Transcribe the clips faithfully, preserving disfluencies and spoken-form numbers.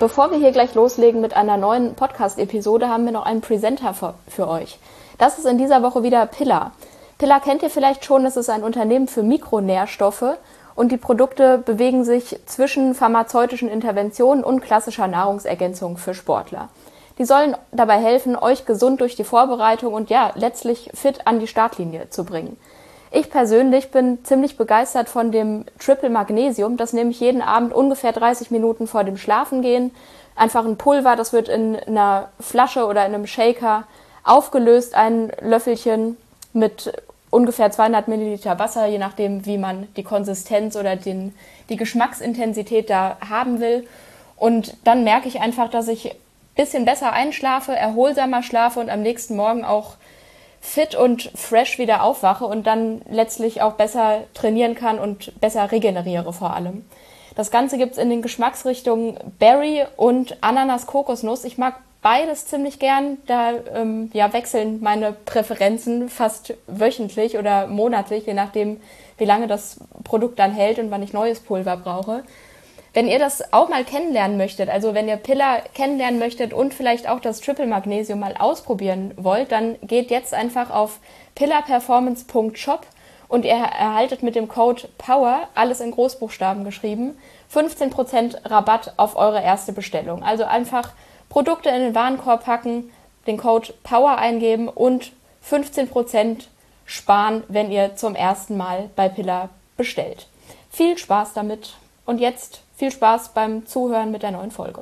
Bevor wir hier gleich loslegen mit einer neuen Podcast-Episode, haben wir noch einen Presenter für, für euch. Das ist in dieser Woche wieder Pillar. Pillar kennt ihr vielleicht schon, das ist ein Unternehmen für Mikronährstoffe und die Produkte bewegen sich zwischen pharmazeutischen Interventionen und klassischer Nahrungsergänzung für Sportler. Die sollen dabei helfen, euch gesund durch die Vorbereitung und ja, letztlich fit an die Startlinie zu bringen. Ich persönlich bin ziemlich begeistert von dem Triple Magnesium. Das nehme ich jeden Abend ungefähr dreißig Minuten vor dem Schlafengehen. Einfach ein Pulver, das wird in einer Flasche oder in einem Shaker aufgelöst, ein Löffelchen mit ungefähr zweihundert Milliliter Wasser, je nachdem, wie man die Konsistenz oder den, die Geschmacksintensität da haben will. Und dann merke ich einfach, dass ich ein bisschen besser einschlafe, erholsamer schlafe und am nächsten Morgen auch fit und fresh wieder aufwache und dann letztlich auch besser trainieren kann und besser regeneriere vor allem. Das Ganze gibt's in den Geschmacksrichtungen Berry und Ananas-Kokosnuss. Ich mag beides ziemlich gern. Da ähm, ja, wechseln meine Präferenzen fast wöchentlich oder monatlich, je nachdem, wie lange das Produkt dann hält und wann ich neues Pulver brauche. Wenn ihr das auch mal kennenlernen möchtet, also wenn ihr Pillar kennenlernen möchtet und vielleicht auch das Triple Magnesium mal ausprobieren wollt, dann geht jetzt einfach auf pillarperformance punkt shop und ihr erhaltet mit dem Code POWER, alles in Großbuchstaben geschrieben, fünfzehn Prozent Rabatt auf eure erste Bestellung. Also einfach Produkte in den Warenkorb packen, den Code POWER eingeben und fünfzehn Prozent sparen, wenn ihr zum ersten Mal bei Pillar bestellt. Viel Spaß damit und jetzt viel Spaß beim Zuhören mit der neuen Folge.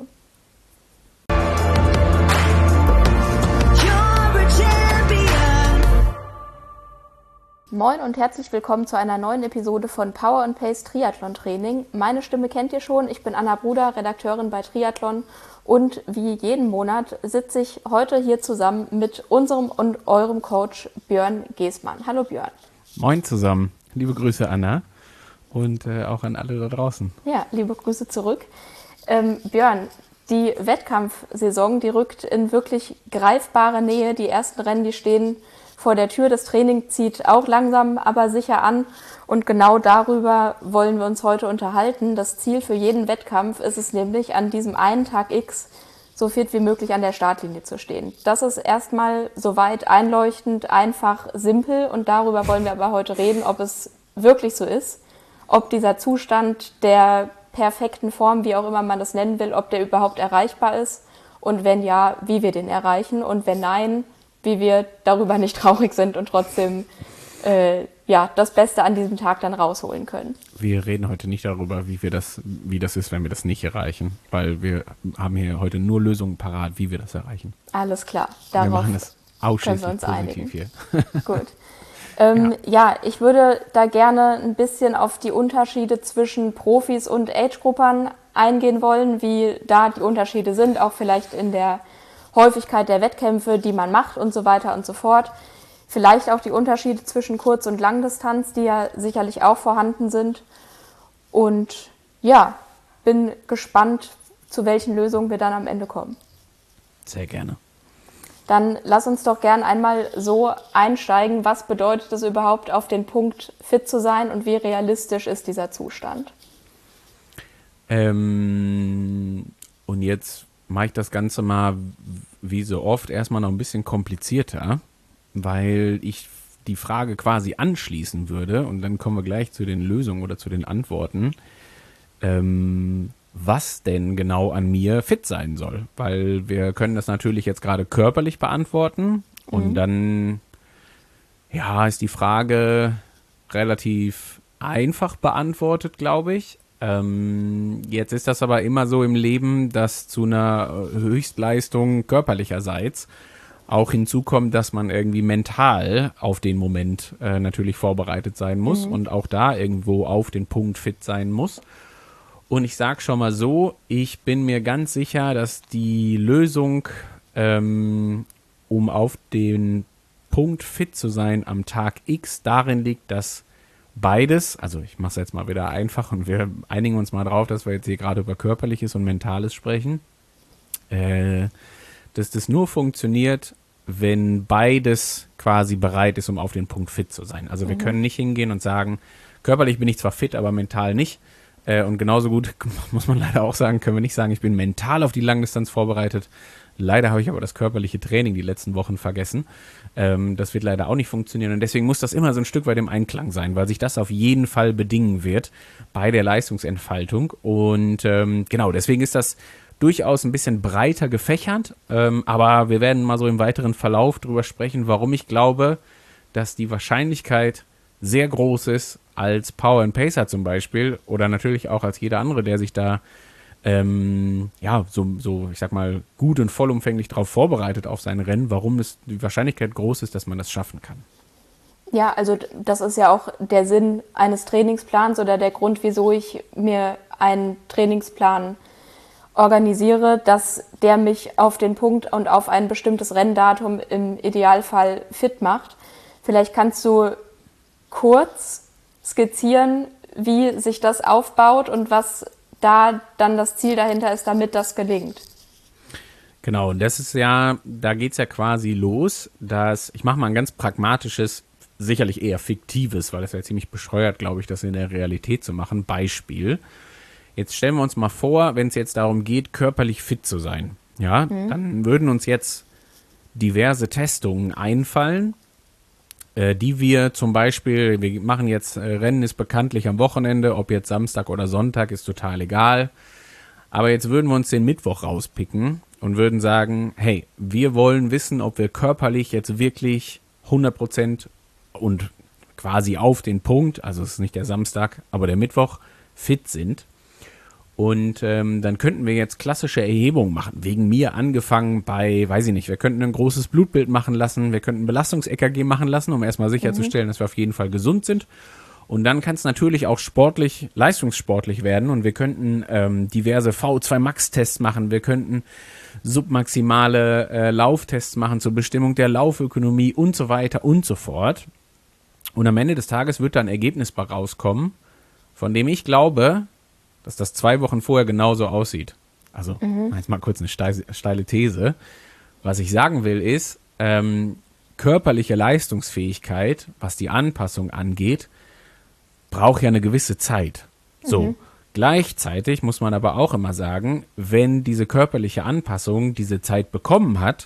Moin und herzlich willkommen zu einer neuen Episode von Power and Pace Triathlon Training. Meine Stimme kennt ihr schon, ich bin Anna Bruder, Redakteurin bei Triathlon und wie jeden Monat sitze ich heute hier zusammen mit unserem und eurem Coach Björn Geßmann. Hallo Björn. Moin zusammen, liebe Grüße Anna. Und äh, auch an alle da draußen. Ja, liebe Grüße zurück. Ähm, Björn, die Wettkampfsaison, die rückt in wirklich greifbare Nähe. Die ersten Rennen, die stehen vor der Tür. Das Training zieht auch langsam, aber sicher an. Und genau darüber wollen wir uns heute unterhalten. Das Ziel für jeden Wettkampf ist es nämlich, an diesem einen Tag X so fit wie möglich an der Startlinie zu stehen. Das ist erstmal soweit einleuchtend, einfach, simpel. Und darüber wollen wir aber heute reden, ob es wirklich so ist. Ob dieser Zustand der perfekten Form, wie auch immer man das nennen will, ob der überhaupt erreichbar ist und wenn ja, wie wir den erreichen und wenn nein, wie wir darüber nicht traurig sind und trotzdem äh, ja, das Beste an diesem Tag dann rausholen können. Wir reden heute nicht darüber, wie wir das, wie das ist, wenn wir das nicht erreichen, weil wir haben hier heute nur Lösungen parat, wie wir das erreichen. Alles klar, darauf wir machen das ausschließlich können wir uns einigen. Hier. Gut. Ähm, ja. ja, ich würde da gerne ein bisschen auf die Unterschiede zwischen Profis und Age-Gruppern eingehen wollen, wie da die Unterschiede sind, auch vielleicht in der Häufigkeit der Wettkämpfe, die man macht und so weiter und so fort. Vielleicht auch die Unterschiede zwischen Kurz- und Langdistanz, die ja sicherlich auch vorhanden sind. Und ja, bin gespannt, zu welchen Lösungen wir dann am Ende kommen. Sehr gerne. Dann lass uns doch gern einmal so einsteigen, was bedeutet es überhaupt, auf den Punkt fit zu sein und wie realistisch ist dieser Zustand? Ähm, und jetzt mache ich das Ganze mal, wie so oft, erstmal noch ein bisschen komplizierter, weil ich die Frage quasi anschließen würde und dann kommen wir gleich zu den Lösungen oder zu den Antworten. Ähm, was denn genau an mir fit sein soll. Weil wir können das natürlich jetzt gerade körperlich beantworten und mhm. dann ja, ist die Frage relativ einfach beantwortet, glaube ich. Ähm, jetzt ist das aber immer so im Leben, dass zu einer Höchstleistung körperlicherseits auch hinzukommt, dass man irgendwie mental auf den Moment äh, natürlich vorbereitet sein muss mhm. und auch da irgendwo auf den Punkt fit sein muss. Und ich sage schon mal so, ich bin mir ganz sicher, dass die Lösung, ähm, um auf den Punkt fit zu sein am Tag X, darin liegt, dass beides, also ich mache es jetzt mal wieder einfach und wir einigen uns mal drauf, dass wir jetzt hier gerade über Körperliches und Mentales sprechen, äh, dass das nur funktioniert, wenn beides quasi bereit ist, um auf den Punkt fit zu sein. Also wir mhm. können nicht hingehen und sagen, körperlich bin ich zwar fit, aber mental nicht. Äh, und genauso gut, muss man leider auch sagen, können wir nicht sagen, ich bin mental auf die Langdistanz vorbereitet. Leider habe ich aber das körperliche Training die letzten Wochen vergessen. Ähm, das wird leider auch nicht funktionieren. Und deswegen muss das immer so ein Stück weit im Einklang sein, weil sich das auf jeden Fall bedingen wird bei der Leistungsentfaltung. Und ähm, genau, deswegen ist das durchaus ein bisschen breiter gefächert. Ähm, aber wir werden mal so im weiteren Verlauf drüber sprechen, warum ich glaube, dass die Wahrscheinlichkeit sehr groß ist, als Power and Pacer zum Beispiel oder natürlich auch als jeder andere, der sich da ähm, ja, so, so, ich sag mal, gut und vollumfänglich darauf vorbereitet auf sein Rennen, warum es die Wahrscheinlichkeit groß ist, dass man das schaffen kann. Ja, also das ist ja auch der Sinn eines Trainingsplans oder der Grund, wieso ich mir einen Trainingsplan organisiere, dass der mich auf den Punkt und auf ein bestimmtes Renndatum im Idealfall fit macht. Vielleicht kannst du kurz skizzieren, wie sich das aufbaut und was da dann das Ziel dahinter ist, damit das gelingt. Genau, und das ist ja, da geht's ja quasi los, dass, ich mache mal ein ganz pragmatisches, sicherlich eher fiktives, weil es ja ziemlich bescheuert, glaube ich, das in der Realität zu machen, Beispiel. Jetzt stellen wir uns mal vor, wenn es jetzt darum geht, körperlich fit zu sein, ja, mhm. dann würden uns jetzt diverse Testungen einfallen, äh, die wir zum Beispiel, wir machen jetzt, äh, Rennen ist bekanntlich am Wochenende, ob jetzt Samstag oder Sonntag, ist total egal. Aber jetzt würden wir uns den Mittwoch rauspicken und würden sagen, hey, wir wollen wissen, ob wir körperlich jetzt wirklich hundert Prozent und quasi auf den Punkt, also es ist nicht der Samstag, aber der Mittwoch, fit sind. Und ähm, dann könnten wir jetzt klassische Erhebungen machen, wegen mir angefangen bei, weiß ich nicht, wir könnten ein großes Blutbild machen lassen, wir könnten ein Belastungs-E K G machen lassen, um erstmal sicherzustellen, mhm. dass wir auf jeden Fall gesund sind. Und dann kann es natürlich auch sportlich, leistungssportlich werden und wir könnten ähm, diverse V zwei Max-Tests machen, wir könnten submaximale äh, Lauftests machen zur Bestimmung der Laufökonomie und so weiter und so fort. Und am Ende des Tages wird da ein Ergebnis bei rauskommen, von dem ich glaube, dass das zwei Wochen vorher genauso aussieht. Also, mhm. jetzt mal kurz eine steile, steile These. Was ich sagen will ist, ähm, körperliche Leistungsfähigkeit, was die Anpassung angeht, braucht ja eine gewisse Zeit. So, mhm. gleichzeitig muss man aber auch immer sagen, wenn diese körperliche Anpassung diese Zeit bekommen hat,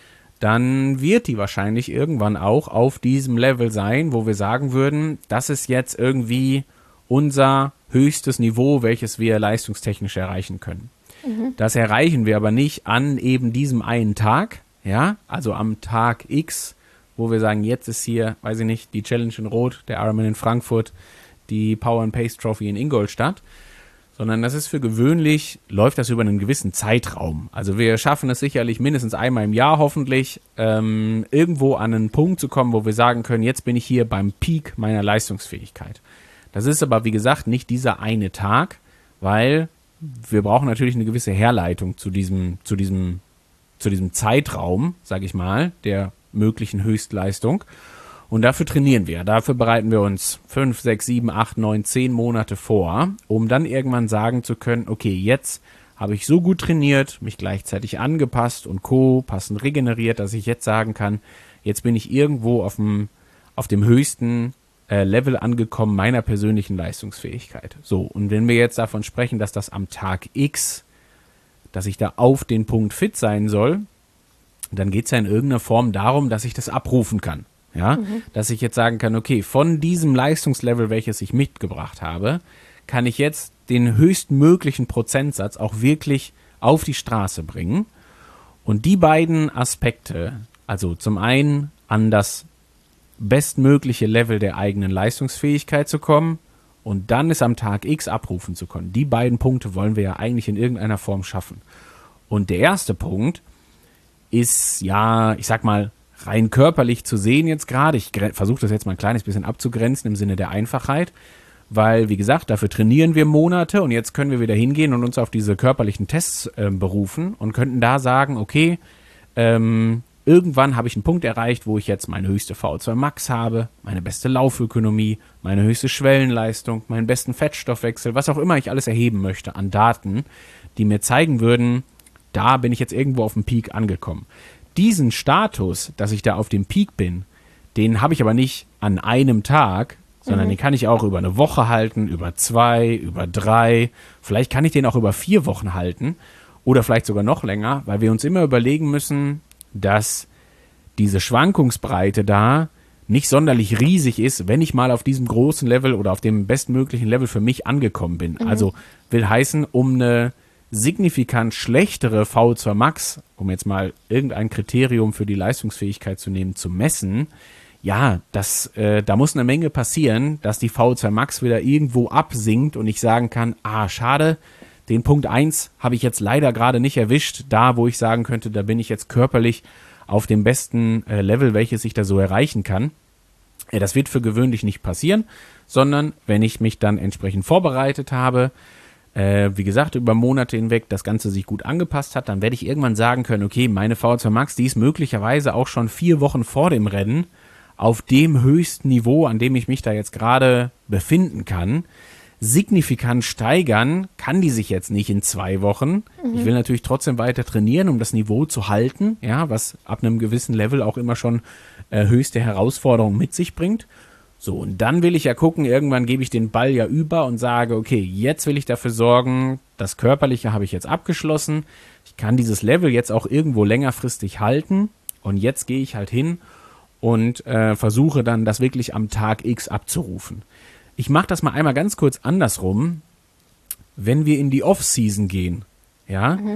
dann wird die wahrscheinlich irgendwann auch auf diesem Level sein, wo wir sagen würden, das ist jetzt irgendwie unser höchstes Niveau, welches wir leistungstechnisch erreichen können. Mhm. Das erreichen wir aber nicht an eben diesem einen Tag, ja, also am Tag X, wo wir sagen, jetzt ist hier, weiß ich nicht, die Challenge in Rot, der Ironman in Frankfurt, die Power and Pace Trophy in Ingolstadt, sondern das ist für gewöhnlich, läuft das über einen gewissen Zeitraum. Also wir schaffen es sicherlich mindestens einmal im Jahr hoffentlich, ähm, irgendwo an einen Punkt zu kommen, wo wir sagen können, jetzt bin ich hier beim Peak meiner Leistungsfähigkeit. Das ist aber, wie gesagt, nicht dieser eine Tag, weil wir brauchen natürlich eine gewisse Herleitung zu diesem, zu diesem, zu diesem Zeitraum, sage ich mal, der möglichen Höchstleistung. Und dafür trainieren wir. Dafür bereiten wir uns fünf, sechs, sieben, acht, neun, zehn Monate vor, um dann irgendwann sagen zu können, okay, jetzt habe ich so gut trainiert, mich gleichzeitig angepasst und Co. passend regeneriert, dass ich jetzt sagen kann, jetzt bin ich irgendwo auf dem, auf dem höchsten Level angekommen meiner persönlichen Leistungsfähigkeit. So, und wenn wir jetzt davon sprechen, dass das am Tag X, dass ich da auf den Punkt fit sein soll, dann geht es ja in irgendeiner Form darum, dass ich das abrufen kann. Ja, mhm. Dass ich jetzt sagen kann, okay, von diesem Leistungslevel, welches ich mitgebracht habe, kann ich jetzt den höchstmöglichen Prozentsatz auch wirklich auf die Straße bringen. Und die beiden Aspekte, also zum einen an das bestmögliche Level der eigenen Leistungsfähigkeit zu kommen und dann es am Tag X abrufen zu können. Die beiden Punkte wollen wir ja eigentlich in irgendeiner Form schaffen. Und der erste Punkt ist ja, ich sag mal, rein körperlich zu sehen jetzt gerade. Ich versuche das jetzt mal ein kleines bisschen abzugrenzen im Sinne der Einfachheit, weil, wie gesagt, dafür trainieren wir Monate und jetzt können wir wieder hingehen und uns auf diese körperlichen Tests äh, berufen und könnten da sagen, okay, ähm, irgendwann habe ich einen Punkt erreicht, wo ich jetzt meine höchste V zwei Max habe, meine beste Laufökonomie, meine höchste Schwellenleistung, meinen besten Fettstoffwechsel, was auch immer ich alles erheben möchte an Daten, die mir zeigen würden, da bin ich jetzt irgendwo auf dem Peak angekommen. Diesen Status, dass ich da auf dem Peak bin, den habe ich aber nicht an einem Tag, sondern mhm. den kann ich auch über eine Woche halten, über zwei, über drei. Vielleicht kann ich den auch über vier Wochen halten oder vielleicht sogar noch länger, weil wir uns immer überlegen müssen, dass diese Schwankungsbreite da nicht sonderlich riesig ist, wenn ich mal auf diesem großen Level oder auf dem bestmöglichen Level für mich angekommen bin. Mhm. Also will heißen, um eine signifikant schlechtere V O zwei Max, um jetzt mal irgendein Kriterium für die Leistungsfähigkeit zu nehmen, zu messen, ja, das, äh, da muss eine Menge passieren, dass die V O zwei Max wieder irgendwo absinkt und ich sagen kann, ah, schade, den Punkt eins habe ich jetzt leider gerade nicht erwischt, da wo ich sagen könnte, da bin ich jetzt körperlich auf dem besten äh, Level, welches ich da so erreichen kann. Äh, das wird für gewöhnlich nicht passieren, sondern wenn ich mich dann entsprechend vorbereitet habe, äh, wie gesagt, über Monate hinweg das Ganze sich gut angepasst hat, dann werde ich irgendwann sagen können, okay, meine V O zwei Max, die ist möglicherweise auch schon vier Wochen vor dem Rennen auf dem höchsten Niveau, an dem ich mich da jetzt gerade befinden kann. Signifikant steigern kann die sich jetzt nicht in zwei Wochen. Mhm. Ich will natürlich trotzdem weiter trainieren, um das Niveau zu halten, ja, was ab einem gewissen Level auch immer schon äh, höchste Herausforderungen mit sich bringt. So, und dann will ich ja gucken, irgendwann gebe ich den Ball ja über und sage, okay, jetzt will ich dafür sorgen, das Körperliche habe ich jetzt abgeschlossen. Ich kann dieses Level jetzt auch irgendwo längerfristig halten und jetzt gehe ich halt hin und äh, versuche dann, das wirklich am Tag X abzurufen. Ich mache das mal einmal ganz kurz andersrum. Wenn wir in die Off-Season gehen, ja, mhm.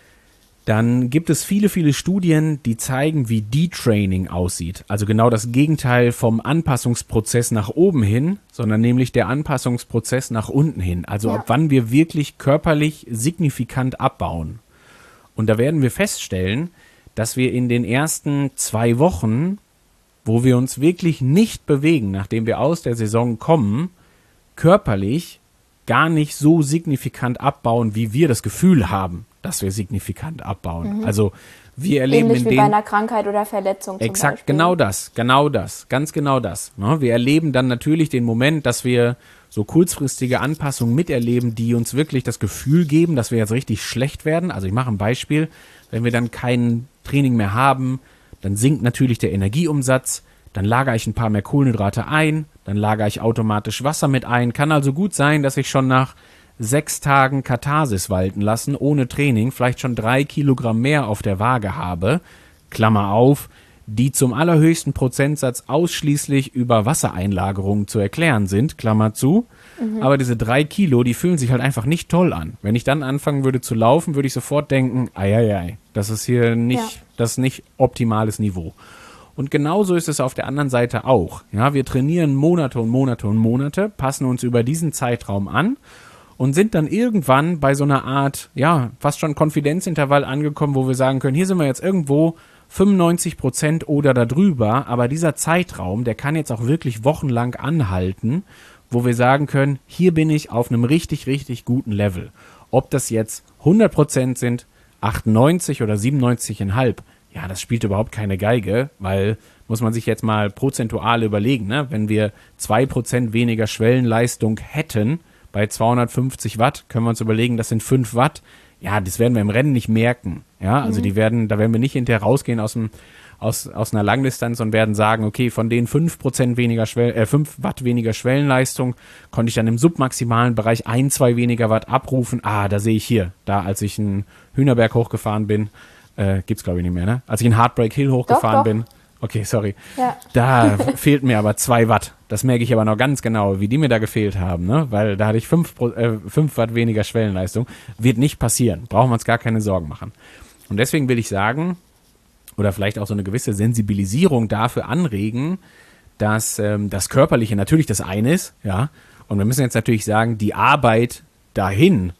dann gibt es viele, viele Studien, die zeigen, wie Detraining aussieht. Also genau das Gegenteil vom Anpassungsprozess nach oben hin, sondern nämlich der Anpassungsprozess nach unten hin. Also ja. ab wann wir wirklich körperlich signifikant abbauen. Und da werden wir feststellen, dass wir in den ersten zwei Wochen, wo wir uns wirklich nicht bewegen, nachdem wir aus der Saison kommen, körperlich gar nicht so signifikant abbauen, wie wir das Gefühl haben, dass wir signifikant abbauen. Mhm. Also wir erleben Ähnlich in wie den, bei einer Krankheit oder Verletzung zum exakt, Beispiel. genau das, genau das, ganz genau das. Ne? Wir erleben dann natürlich den Moment, dass wir so kurzfristige Anpassungen miterleben, die uns wirklich das Gefühl geben, dass wir jetzt richtig schlecht werden. Also ich mache ein Beispiel, wenn wir dann kein Training mehr haben, dann sinkt natürlich der Energieumsatz, dann lagere ich ein paar mehr Kohlenhydrate ein, dann lagere ich automatisch Wasser mit ein. Kann also gut sein, dass ich schon nach sechs Tagen Katharsis walten lassen, ohne Training, vielleicht schon drei Kilogramm mehr auf der Waage habe, Klammer auf, die zum allerhöchsten Prozentsatz ausschließlich über Wassereinlagerungen zu erklären sind, Klammer zu. Mhm. Aber diese drei Kilo, die fühlen sich halt einfach nicht toll an. Wenn ich dann anfangen würde zu laufen, würde ich sofort denken, ei, ei, ei, das ist hier nicht, ja. das ist nicht optimales Niveau. Und genauso ist es auf der anderen Seite auch. Ja, wir trainieren Monate und Monate und Monate, passen uns über diesen Zeitraum an und sind dann irgendwann bei so einer Art, ja, fast schon Konfidenzintervall angekommen, wo wir sagen können, hier sind wir jetzt irgendwo fünfundneunzig Prozent oder darüber, aber dieser Zeitraum, der kann jetzt auch wirklich wochenlang anhalten, wo wir sagen können, hier bin ich auf einem richtig, richtig guten Level. Ob das jetzt hundert Prozent sind, achtundneunzig oder siebenundneunzig Komma fünf, ja, das spielt überhaupt keine Geige, weil, muss man sich jetzt mal prozentual überlegen, ne? Wenn wir zwei Prozent weniger Schwellenleistung hätten bei zweihundertfünfzig Watt, können wir uns überlegen, das sind fünf Watt. Ja, das werden wir im Rennen nicht merken. Ja, also mhm. die werden, da werden wir nicht hinterher rausgehen aus dem, aus, aus einer Langdistanz und werden sagen, okay, von den fünf Prozent weniger Schwellen, äh, fünf Watt weniger Schwellenleistung konnte ich dann im submaximalen Bereich ein, zwei weniger Watt abrufen. Ah, da sehe ich hier, da als ich einen Hühnerberg hochgefahren bin, Äh, gibt's glaube ich nicht mehr, ne? Als ich in Heartbreak Hill hochgefahren doch, doch. bin. Okay, sorry. Ja. Da fehlten mir aber zwei Watt. Das merke ich aber noch ganz genau, wie die mir da gefehlt haben, ne? Weil da hatte ich fünf, äh, fünf Watt weniger Schwellenleistung. Wird nicht passieren. Brauchen wir uns gar keine Sorgen machen. Und deswegen will ich sagen, oder vielleicht auch so eine gewisse Sensibilisierung dafür anregen, dass ähm, das Körperliche natürlich das eine ist, ja. Und wir müssen jetzt natürlich sagen, die Arbeit dahin,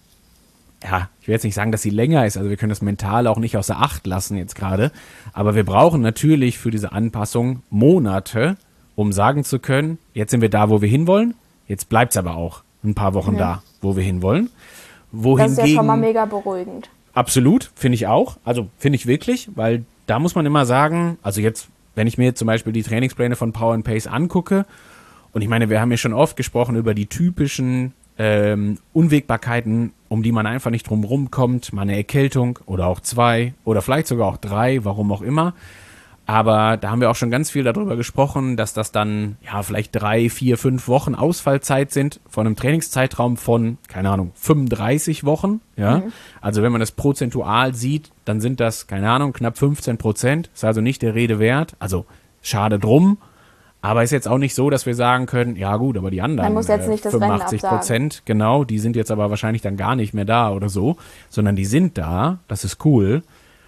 ja, ich will jetzt nicht sagen, dass sie länger ist, also wir können das mental auch nicht außer Acht lassen jetzt gerade, aber wir brauchen natürlich für diese Anpassung Monate, um sagen zu können, jetzt sind wir da, wo wir hinwollen, jetzt bleibt es aber auch ein paar Wochen mhm. da, wo wir hinwollen. Wohingegen, das ist ja schon mal mega beruhigend. Absolut, finde ich auch, also finde ich wirklich, weil da muss man immer sagen, also jetzt, wenn ich mir jetzt zum Beispiel die Trainingspläne von Power and Pace angucke, und ich meine, wir haben ja schon oft gesprochen über die typischen ähm, Unwägbarkeiten, um die man einfach nicht drum rumkommt, mal eine Erkältung oder auch zwei oder vielleicht sogar auch drei, warum auch immer. Aber da haben wir auch schon ganz viel darüber gesprochen, dass das dann ja vielleicht drei, vier, fünf Wochen Ausfallzeit sind von einem Trainingszeitraum von, keine Ahnung, fünfunddreißig Wochen. Ja, mhm. Also wenn man das prozentual sieht, dann sind das, keine Ahnung, knapp fünfzehn Prozent. Ist also nicht der Rede wert. Also schade drum. Aber ist jetzt auch nicht so, dass wir sagen können, ja gut, aber die anderen Man muss jetzt nicht das fünfundachtzig Prozent, genau, die sind jetzt aber wahrscheinlich dann gar nicht mehr da oder so, sondern die sind da. Das ist cool.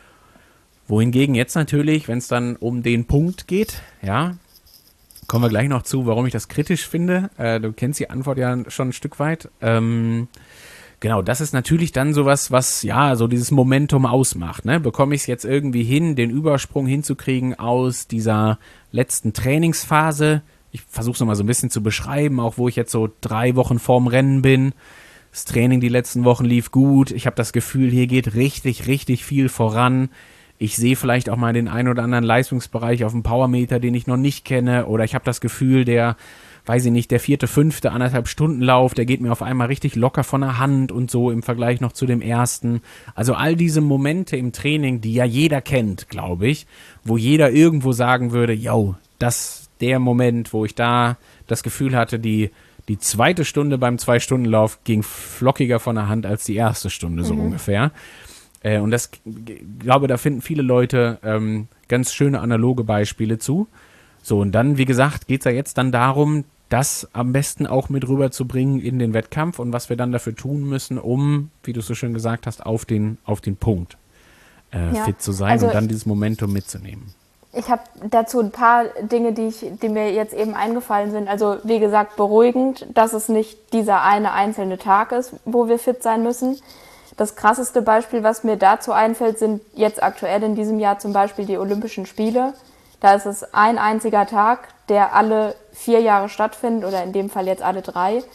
Wohingegen jetzt natürlich, wenn es dann um den Punkt geht, ja, kommen wir gleich noch zu, warum ich das kritisch finde. Äh, du kennst die Antwort ja schon ein Stück weit. Ähm, genau, das ist natürlich dann sowas, was ja so dieses Momentum ausmacht. Ne? Bekomme ich es jetzt irgendwie hin, den Übersprung hinzukriegen aus dieser letzten Trainingsphase? Ich versuche es nochmal so ein bisschen zu beschreiben, auch wo ich jetzt so drei Wochen vorm Rennen bin. Das Training die letzten Wochen lief gut. Ich habe das Gefühl, hier geht richtig, richtig viel voran. Ich sehe vielleicht auch mal den einen oder anderen Leistungsbereich auf dem Powermeter, den ich noch nicht kenne. Oder ich habe das Gefühl, der, weiß ich nicht, der vierte, fünfte, anderthalb Stunden Lauf, der geht mir auf einmal richtig locker von der Hand und so im Vergleich noch zu dem ersten. Also all diese Momente im Training, die ja jeder kennt, glaube ich, wo jeder irgendwo sagen würde, yo, das der Moment, wo ich da das Gefühl hatte, die, die zweite Stunde beim Zwei-Stunden-Lauf ging flockiger von der Hand als die erste Stunde, so mhm. ungefähr. Und das, ich glaube, da finden viele Leute ähm, ganz schöne analoge Beispiele zu. So, und dann, wie gesagt, geht es ja jetzt dann darum, das am besten auch mit rüberzubringen in den Wettkampf und was wir dann dafür tun müssen, um, wie du so schön gesagt hast, auf den, auf den Punkt äh, ja. fit zu sein also und dann dieses Momentum mitzunehmen. Ich habe dazu ein paar Dinge, die, ich, die mir jetzt eben eingefallen sind. Also wie gesagt, beruhigend, dass es nicht dieser eine einzelne Tag ist, wo wir fit sein müssen. Das krasseste Beispiel, was mir dazu einfällt, sind jetzt aktuell in diesem Jahr zum Beispiel die Olympischen Spiele. Da ist es ein einziger Tag, der alle vier Jahre stattfindet oder in dem Fall jetzt alle drei.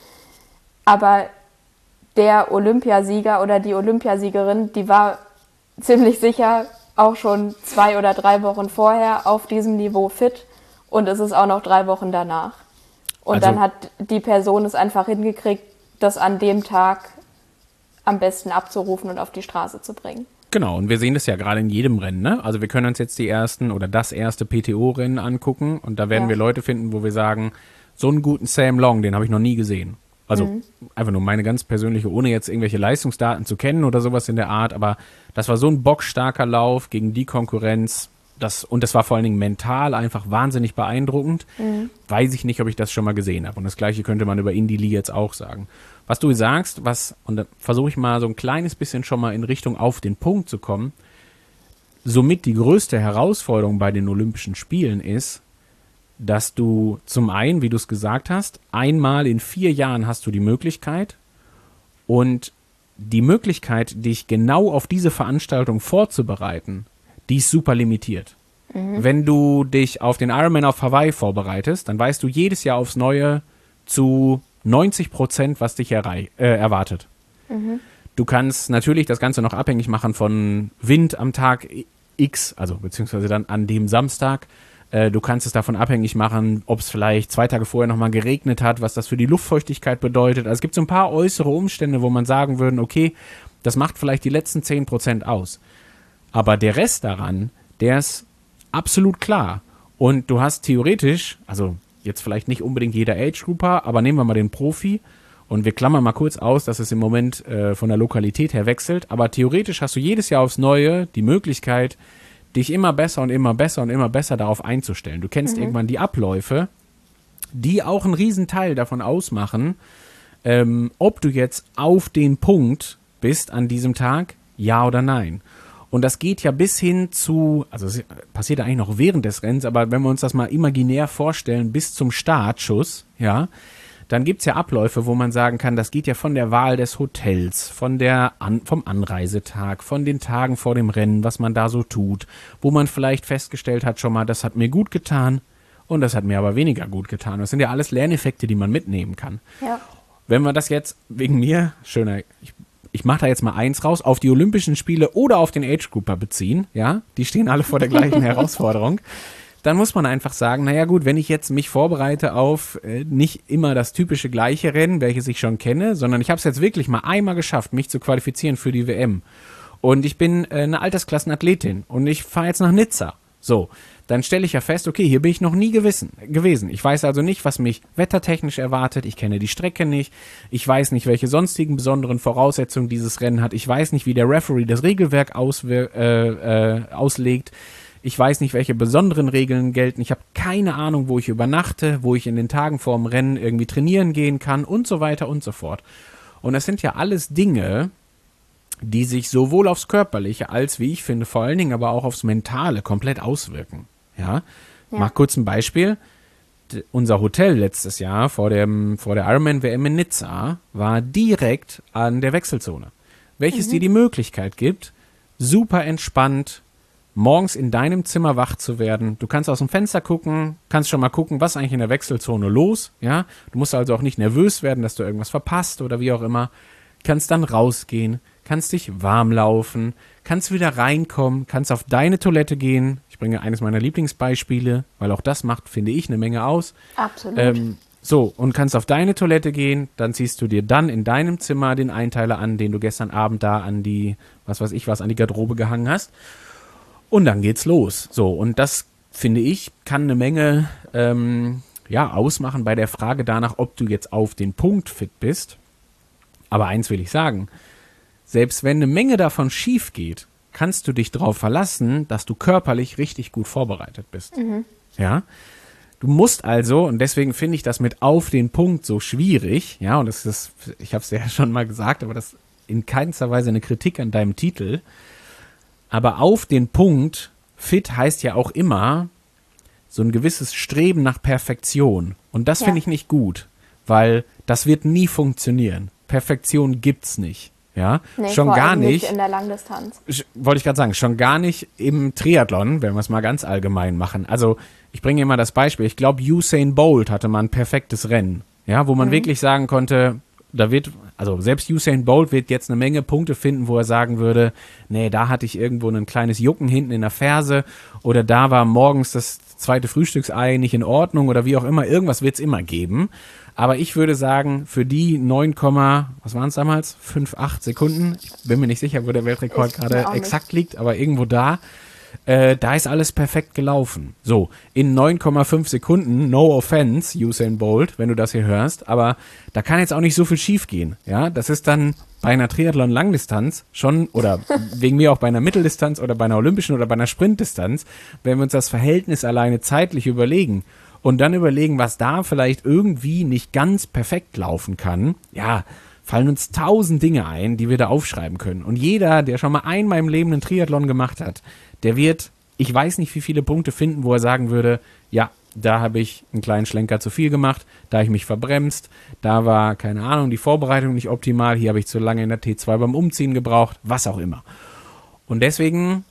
Aber der Olympiasieger oder die Olympiasiegerin, die war ziemlich sicher auch schon zwei oder drei Wochen vorher auf diesem Niveau fit und es ist auch noch drei Wochen danach. Und also, dann hat die Person es einfach hingekriegt, das an dem Tag am besten abzurufen und auf die Straße zu bringen. Genau, und wir sehen das ja gerade in jedem Rennen, ne? Also wir können uns jetzt die ersten oder das erste P T O-Rennen angucken und da werden ja. wir Leute finden, wo wir sagen, so einen guten Sam Long, den habe ich noch nie gesehen. Also mhm. einfach nur meine ganz persönliche, ohne jetzt irgendwelche Leistungsdaten zu kennen oder sowas in der Art, aber das war so ein bockstarker Lauf gegen die Konkurrenz, das, und das war vor allen Dingen mental einfach wahnsinnig beeindruckend. Mhm. Weiß ich nicht, ob ich das schon mal gesehen habe. Und das Gleiche könnte man über Indy Lee jetzt auch sagen. Was du sagst, was, und da versuche ich mal so ein kleines bisschen schon mal in Richtung auf den Punkt zu kommen, somit die größte Herausforderung bei den Olympischen Spielen ist, dass du zum einen, wie du es gesagt hast, einmal in vier Jahren hast du die Möglichkeit und die Möglichkeit, dich genau auf diese Veranstaltung vorzubereiten, die ist super limitiert. Mhm. Wenn du dich auf den Ironman auf Hawaii vorbereitest, dann weißt du jedes Jahr aufs Neue zu neunzig Prozent, was dich errei- äh, erwartet. Mhm. Du kannst natürlich das Ganze noch abhängig machen von Wind am Tag X, also beziehungsweise dann an dem Samstag. Äh, du kannst es davon abhängig machen, ob es vielleicht zwei Tage vorher nochmal geregnet hat, was das für die Luftfeuchtigkeit bedeutet. Also es gibt so ein paar äußere Umstände, wo man sagen würde, okay, das macht vielleicht die letzten zehn Prozent aus. Aber der Rest daran, der ist absolut klar. Und du hast theoretisch, also jetzt vielleicht nicht unbedingt jeder Age-Grouper, aber nehmen wir mal den Profi und wir klammern mal kurz aus, dass es im Moment äh, von der Lokalität her wechselt, aber theoretisch hast du jedes Jahr aufs Neue die Möglichkeit, dich immer besser und immer besser und immer besser darauf einzustellen. Du kennst mhm. irgendwann die Abläufe, die auch einen Riesenteil davon ausmachen, ähm, ob du jetzt auf den Punkt bist an diesem Tag, ja oder nein. Und das geht ja bis hin zu, also es passiert eigentlich noch während des Rennens, aber wenn wir uns das mal imaginär vorstellen, bis zum Startschuss, ja, dann gibt's ja Abläufe, wo man sagen kann, das geht ja von der Wahl des Hotels, von der An- vom Anreisetag, von den Tagen vor dem Rennen, was man da so tut, wo man vielleicht festgestellt hat schon mal, das hat mir gut getan und das hat mir aber weniger gut getan. Das sind ja alles Lerneffekte, die man mitnehmen kann. Ja. Wenn wir das jetzt wegen mir, schöner, ich ich mache da jetzt mal eins raus, auf die Olympischen Spiele oder auf den Age-Grouper beziehen, ja, die stehen alle vor der gleichen Herausforderung, dann muss man einfach sagen, naja gut, wenn ich jetzt mich vorbereite auf äh, nicht immer das typische gleiche Rennen, welches ich schon kenne, sondern ich habe es jetzt wirklich mal einmal geschafft, mich zu qualifizieren für die W M und ich bin äh, eine Altersklassenathletin und ich fahre jetzt nach Nizza, So, dann stelle ich ja fest, okay, hier bin ich noch nie gewissen, gewesen. Ich weiß also nicht, was mich wettertechnisch erwartet. Ich kenne die Strecke nicht. Ich weiß nicht, welche sonstigen besonderen Voraussetzungen dieses Rennen hat. Ich weiß nicht, wie der Referee das Regelwerk auswir- äh, äh, auslegt. Ich weiß nicht, welche besonderen Regeln gelten. Ich habe keine Ahnung, wo ich übernachte, wo ich in den Tagen vorm Rennen irgendwie trainieren gehen kann und so weiter und so fort. Und das sind ja alles Dinge, die sich sowohl aufs Körperliche als, wie ich finde, vor allen Dingen aber auch aufs Mentale komplett auswirken. Ja, ja. Mach kurz ein Beispiel. D- unser Hotel letztes Jahr vor dem vor der Ironman-W M in Nizza war direkt an der Wechselzone, welches mhm. dir die Möglichkeit gibt, super entspannt morgens in deinem Zimmer wach zu werden. Du kannst aus dem Fenster gucken, kannst schon mal gucken, was ist eigentlich in der Wechselzone los. Ja, du musst also auch nicht nervös werden, dass du irgendwas verpasst oder wie auch immer. Kannst dann rausgehen, kannst dich warm laufen, kannst wieder reinkommen, kannst auf deine Toilette gehen. Ich bringe eines meiner Lieblingsbeispiele, weil auch das macht, finde ich, eine Menge aus. Absolut. Ähm, so, und kannst auf deine Toilette gehen, dann ziehst du dir dann in deinem Zimmer den Einteiler an, den du gestern Abend da an die, was weiß ich was, an die Garderobe gehangen hast. Und dann geht's los. So, und das, finde ich, kann eine Menge ähm, ja, ausmachen bei der Frage danach, ob du jetzt auf den Punkt fit bist. Aber eins will ich sagen, selbst wenn eine Menge davon schief geht, kannst du dich darauf verlassen, dass du körperlich richtig gut vorbereitet bist. Mhm. Ja, du musst also, und deswegen finde ich das mit auf den Punkt so schwierig, ja, und das ist, ich habe es ja schon mal gesagt, aber das ist in keinster Weise eine Kritik an deinem Titel. Aber auf den Punkt, fit heißt ja auch immer so ein gewisses Streben nach Perfektion. Und das ja. finde ich nicht gut, weil das wird nie funktionieren. Perfektion gibt's nicht. Ja, nee, schon vor gar allem nicht. nicht in der Langdistanz. Wollte ich gerade sagen, schon gar nicht im Triathlon, wenn wir es mal ganz allgemein machen. Also, ich bringe immer das Beispiel. Ich glaube, Usain Bolt hatte mal ein perfektes Rennen. Ja, wo man mhm. wirklich sagen konnte, da wird, also selbst Usain Bolt wird jetzt eine Menge Punkte finden, wo er sagen würde, nee, da hatte ich irgendwo ein kleines Jucken hinten in der Ferse oder da war morgens das zweite Frühstücksei nicht in Ordnung oder wie auch immer. Irgendwas wird es immer geben. Aber ich würde sagen, für die neun, was waren es damals? fünf acht Sekunden, ich bin mir nicht sicher, wo der Weltrekord gerade exakt liegt, aber irgendwo da, äh, da ist alles perfekt gelaufen. So, in neun Komma fünf Sekunden, no offense, Usain Bolt, wenn du das hier hörst, aber da kann jetzt auch nicht so viel schief gehen. Ja, das ist dann bei einer Triathlon-Langdistanz schon, oder wegen mir auch bei einer Mitteldistanz oder bei einer Olympischen oder bei einer Sprintdistanz, wenn wir uns das Verhältnis alleine zeitlich überlegen, und dann überlegen, was da vielleicht irgendwie nicht ganz perfekt laufen kann, ja, fallen uns tausend Dinge ein, die wir da aufschreiben können. Und jeder, der schon mal einmal im Leben einen Triathlon gemacht hat, der wird, ich weiß nicht, wie viele Punkte finden, wo er sagen würde, ja, da habe ich einen kleinen Schlenker zu viel gemacht, da habe ich mich verbremst, da war, keine Ahnung, die Vorbereitung nicht optimal, hier habe ich zu lange in der T zwei beim Umziehen gebraucht, was auch immer. Und deswegen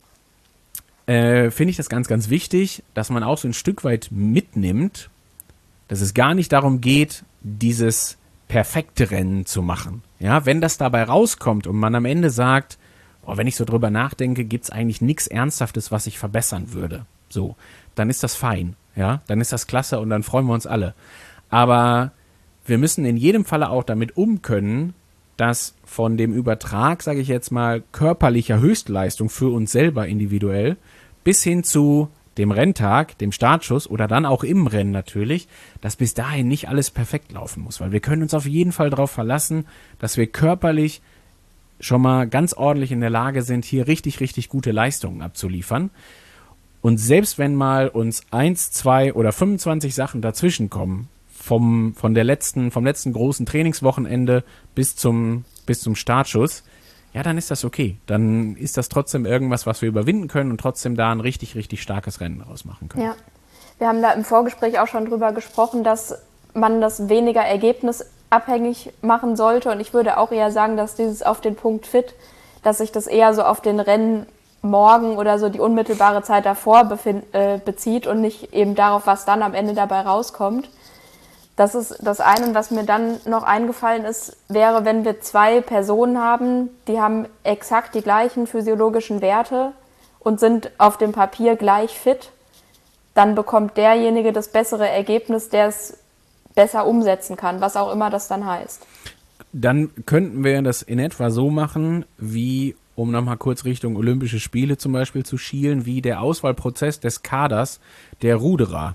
Äh, finde ich das ganz, ganz wichtig, dass man auch so ein Stück weit mitnimmt, dass es gar nicht darum geht, dieses perfekte Rennen zu machen. Ja, wenn das dabei rauskommt und man am Ende sagt, oh, wenn ich so drüber nachdenke, gibt es eigentlich nichts Ernsthaftes, was ich verbessern würde. So, dann ist das fein. Ja, dann ist das klasse und dann freuen wir uns alle. Aber wir müssen in jedem Falle auch damit um können, dass von dem Übertrag, sage ich jetzt mal, körperlicher Höchstleistung für uns selber individuell bis hin zu dem Renntag, dem Startschuss oder dann auch im Rennen natürlich, dass bis dahin nicht alles perfekt laufen muss. Weil wir können uns auf jeden Fall darauf verlassen, dass wir körperlich schon mal ganz ordentlich in der Lage sind, hier richtig, richtig gute Leistungen abzuliefern. Und selbst wenn mal uns eins, zwei oder fünfundzwanzig Sachen dazwischen kommen, vom, von der letzten, vom letzten großen Trainingswochenende bis zum, bis zum Startschuss, ja, dann ist das okay. Dann ist das trotzdem irgendwas, was wir überwinden können und trotzdem da ein richtig, richtig starkes Rennen draus machen können. Ja, wir haben da im Vorgespräch auch schon drüber gesprochen, dass man das weniger ergebnisabhängig machen sollte. Und ich würde auch eher sagen, dass dieses auf den Punkt fit, dass sich das eher so auf den Rennen morgen oder so die unmittelbare Zeit davor befind, äh, bezieht und nicht eben darauf, was dann am Ende dabei rauskommt. Das ist das eine. Und was mir dann noch eingefallen ist, wäre, wenn wir zwei Personen haben, die haben exakt die gleichen physiologischen Werte und sind auf dem Papier gleich fit, dann bekommt derjenige das bessere Ergebnis, der es besser umsetzen kann, was auch immer das dann heißt. Dann könnten wir das in etwa so machen, wie um nochmal kurz Richtung Olympische Spiele zum Beispiel zu schielen, wie der Auswahlprozess des Kaders der Ruderer.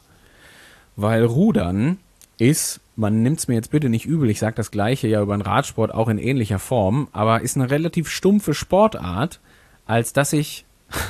Weil Rudern ist, man nimmt es mir jetzt bitte nicht übel, ich sage das Gleiche ja über den Radsport auch in ähnlicher Form, aber ist eine relativ stumpfe Sportart, als dass ich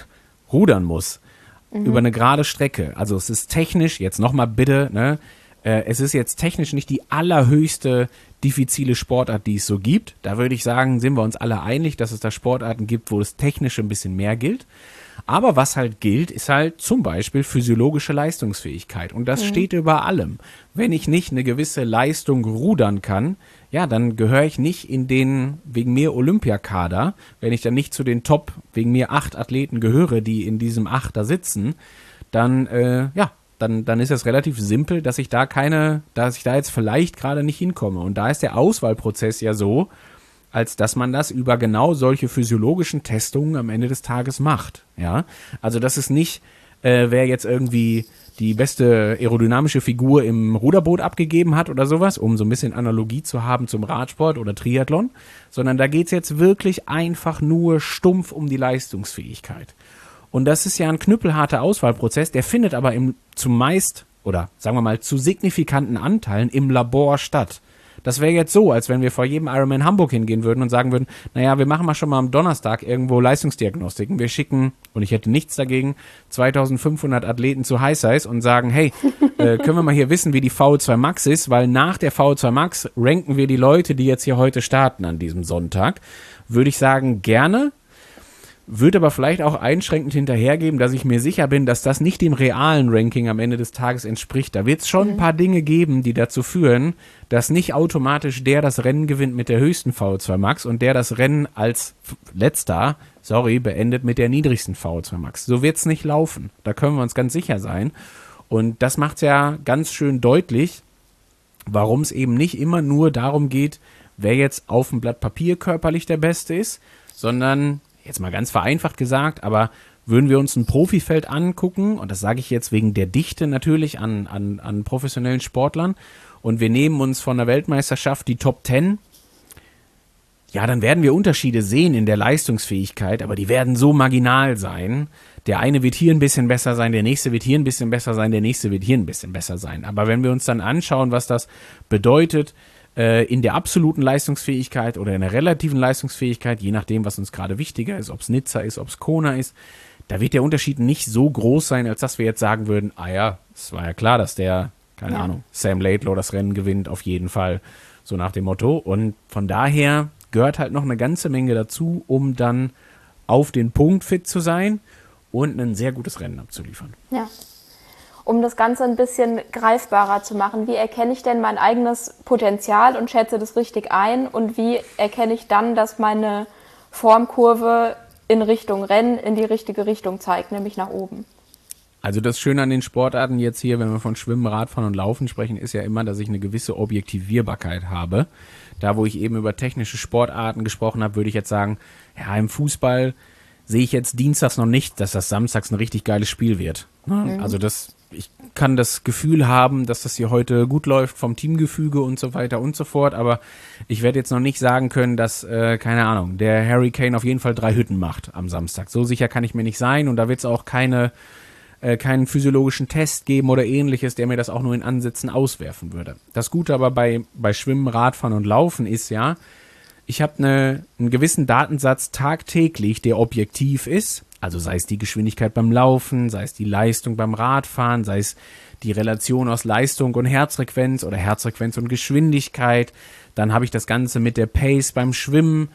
rudern muss mhm. über eine gerade Strecke. Also es ist technisch, jetzt nochmal bitte, ne, äh, es ist jetzt technisch nicht die allerhöchste diffizile Sportart, die es so gibt. Da würde ich sagen, sind wir uns alle einig, dass es da Sportarten gibt, wo das Technische ein bisschen mehr gilt. Aber was halt gilt, ist halt zum Beispiel physiologische Leistungsfähigkeit. Und das mhm. steht über allem. Wenn ich nicht eine gewisse Leistung rudern kann, ja, dann gehöre ich nicht in den wegen mir Olympiakader. Wenn ich dann nicht zu den Top wegen mir acht Athleten gehöre, die in diesem Achter sitzen, dann, äh, ja, dann, dann ist es relativ simpel, dass ich da keine, dass ich da jetzt vielleicht gerade nicht hinkomme. Und da ist der Auswahlprozess ja so, als dass man das über genau solche physiologischen Testungen am Ende des Tages macht. Ja, also das ist nicht, äh, wer jetzt irgendwie die beste aerodynamische Figur im Ruderboot abgegeben hat oder sowas, um so ein bisschen Analogie zu haben zum Radsport oder Triathlon, sondern da geht's jetzt wirklich einfach nur stumpf um die Leistungsfähigkeit. Und das ist ja ein knüppelharter Auswahlprozess, der findet aber im zumeist oder sagen wir mal zu signifikanten Anteilen im Labor statt. Das wäre jetzt so, als wenn wir vor jedem Ironman Hamburg hingehen würden und sagen würden, naja, wir machen mal schon mal am Donnerstag irgendwo Leistungsdiagnostiken. Wir schicken, und ich hätte nichts dagegen, zweitausendfünfhundert Athleten zu High Size und sagen, hey, äh, können wir mal hier wissen, wie die V O zwei Max ist, weil nach der V O zwei Max ranken wir die Leute, die jetzt hier heute starten an diesem Sonntag. Würde ich sagen, gerne. Würde aber vielleicht auch einschränkend hinterhergeben, dass ich mir sicher bin, dass das nicht dem realen Ranking am Ende des Tages entspricht. Da wird es schon mhm. ein paar Dinge geben, die dazu führen, dass nicht automatisch der das Rennen gewinnt mit der höchsten V O zwei Max und der das Rennen als letzter, sorry, beendet mit der niedrigsten V O zwei Max. So wird es nicht laufen. Da können wir uns ganz sicher sein. Und das macht es ja ganz schön deutlich, warum es eben nicht immer nur darum geht, wer jetzt auf dem Blatt Papier körperlich der Beste ist, sondern jetzt mal ganz vereinfacht gesagt, aber würden wir uns ein Profifeld angucken, und das sage ich jetzt wegen der Dichte natürlich an, an, an professionellen Sportlern, und wir nehmen uns von der Weltmeisterschaft die Top Ten, ja, dann werden wir Unterschiede sehen in der Leistungsfähigkeit, aber die werden so marginal sein. Der eine wird hier ein bisschen besser sein, der nächste wird hier ein bisschen besser sein, der nächste wird hier ein bisschen besser sein. Aber wenn wir uns dann anschauen, was das bedeutet, in der absoluten Leistungsfähigkeit oder in der relativen Leistungsfähigkeit, je nachdem, was uns gerade wichtiger ist, ob es Nizza ist, ob es Kona ist, da wird der Unterschied nicht so groß sein, als dass wir jetzt sagen würden, ah ja, es war ja klar, dass der, keine ja. Ahnung, Sam Laidlaw das Rennen gewinnt, auf jeden Fall, so nach dem Motto. Und von daher gehört halt noch eine ganze Menge dazu, um dann auf den Punkt fit zu sein und ein sehr gutes Rennen abzuliefern. Ja. Um das Ganze ein bisschen greifbarer zu machen, wie erkenne ich denn mein eigenes Potenzial und schätze das richtig ein? Und wie erkenne ich dann, dass meine Formkurve in Richtung Rennen in die richtige Richtung zeigt, nämlich nach oben? Also das Schöne an den Sportarten jetzt hier, wenn wir von Schwimmen, Radfahren und Laufen sprechen, ist ja immer, dass ich eine gewisse Objektivierbarkeit habe. Da, wo ich eben über technische Sportarten gesprochen habe, würde ich jetzt sagen, ja, im Fußball sehe ich jetzt dienstags noch nicht, dass das samstags ein richtig geiles Spiel wird. Mhm. Also das, ich kann das Gefühl haben, dass das hier heute gut läuft vom Teamgefüge und so weiter und so fort, aber ich werde jetzt noch nicht sagen können, dass, äh, keine Ahnung, der Harry Kane auf jeden Fall drei Hütten macht am Samstag. So sicher kann ich mir nicht sein, und da wird es auch keine, äh, keinen physiologischen Test geben oder ähnliches, der mir das auch nur in Ansätzen auswerfen würde. Das Gute aber bei, bei Schwimmen, Radfahren und Laufen ist ja, ich habe eine, einen gewissen Datensatz tagtäglich, der objektiv ist. Also sei es die Geschwindigkeit beim Laufen, sei es die Leistung beim Radfahren, sei es die Relation aus Leistung und Herzfrequenz oder Herzfrequenz und Geschwindigkeit. Dann habe ich das Ganze mit der Pace beim Schwimmen.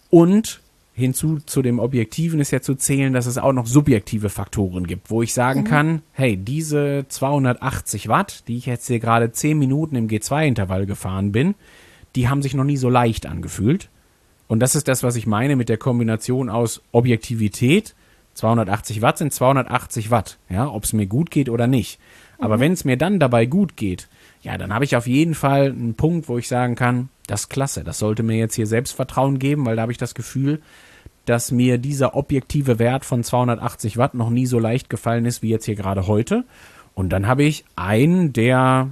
Und hinzu zu dem Objektiven ist ja zu zählen, dass es auch noch subjektive Faktoren gibt, wo ich sagen mhm. kann, hey, diese zweihundertachtzig Watt, die ich jetzt hier gerade zehn Minuten im G zwei Intervall gefahren bin, die haben sich noch nie so leicht angefühlt. Und das ist das, was ich meine mit der Kombination aus Objektivität. zweihundertachtzig Watt sind zweihundertachtzig Watt, ja, ob es mir gut geht oder nicht. Aber mhm. wenn es mir dann dabei gut geht, ja, dann habe ich auf jeden Fall einen Punkt, wo ich sagen kann, das ist klasse, das sollte mir jetzt hier Selbstvertrauen geben, weil da habe ich das Gefühl, dass mir dieser objektive Wert von zweihundertachtzig Watt noch nie so leicht gefallen ist, wie jetzt hier gerade heute. Und dann habe ich einen der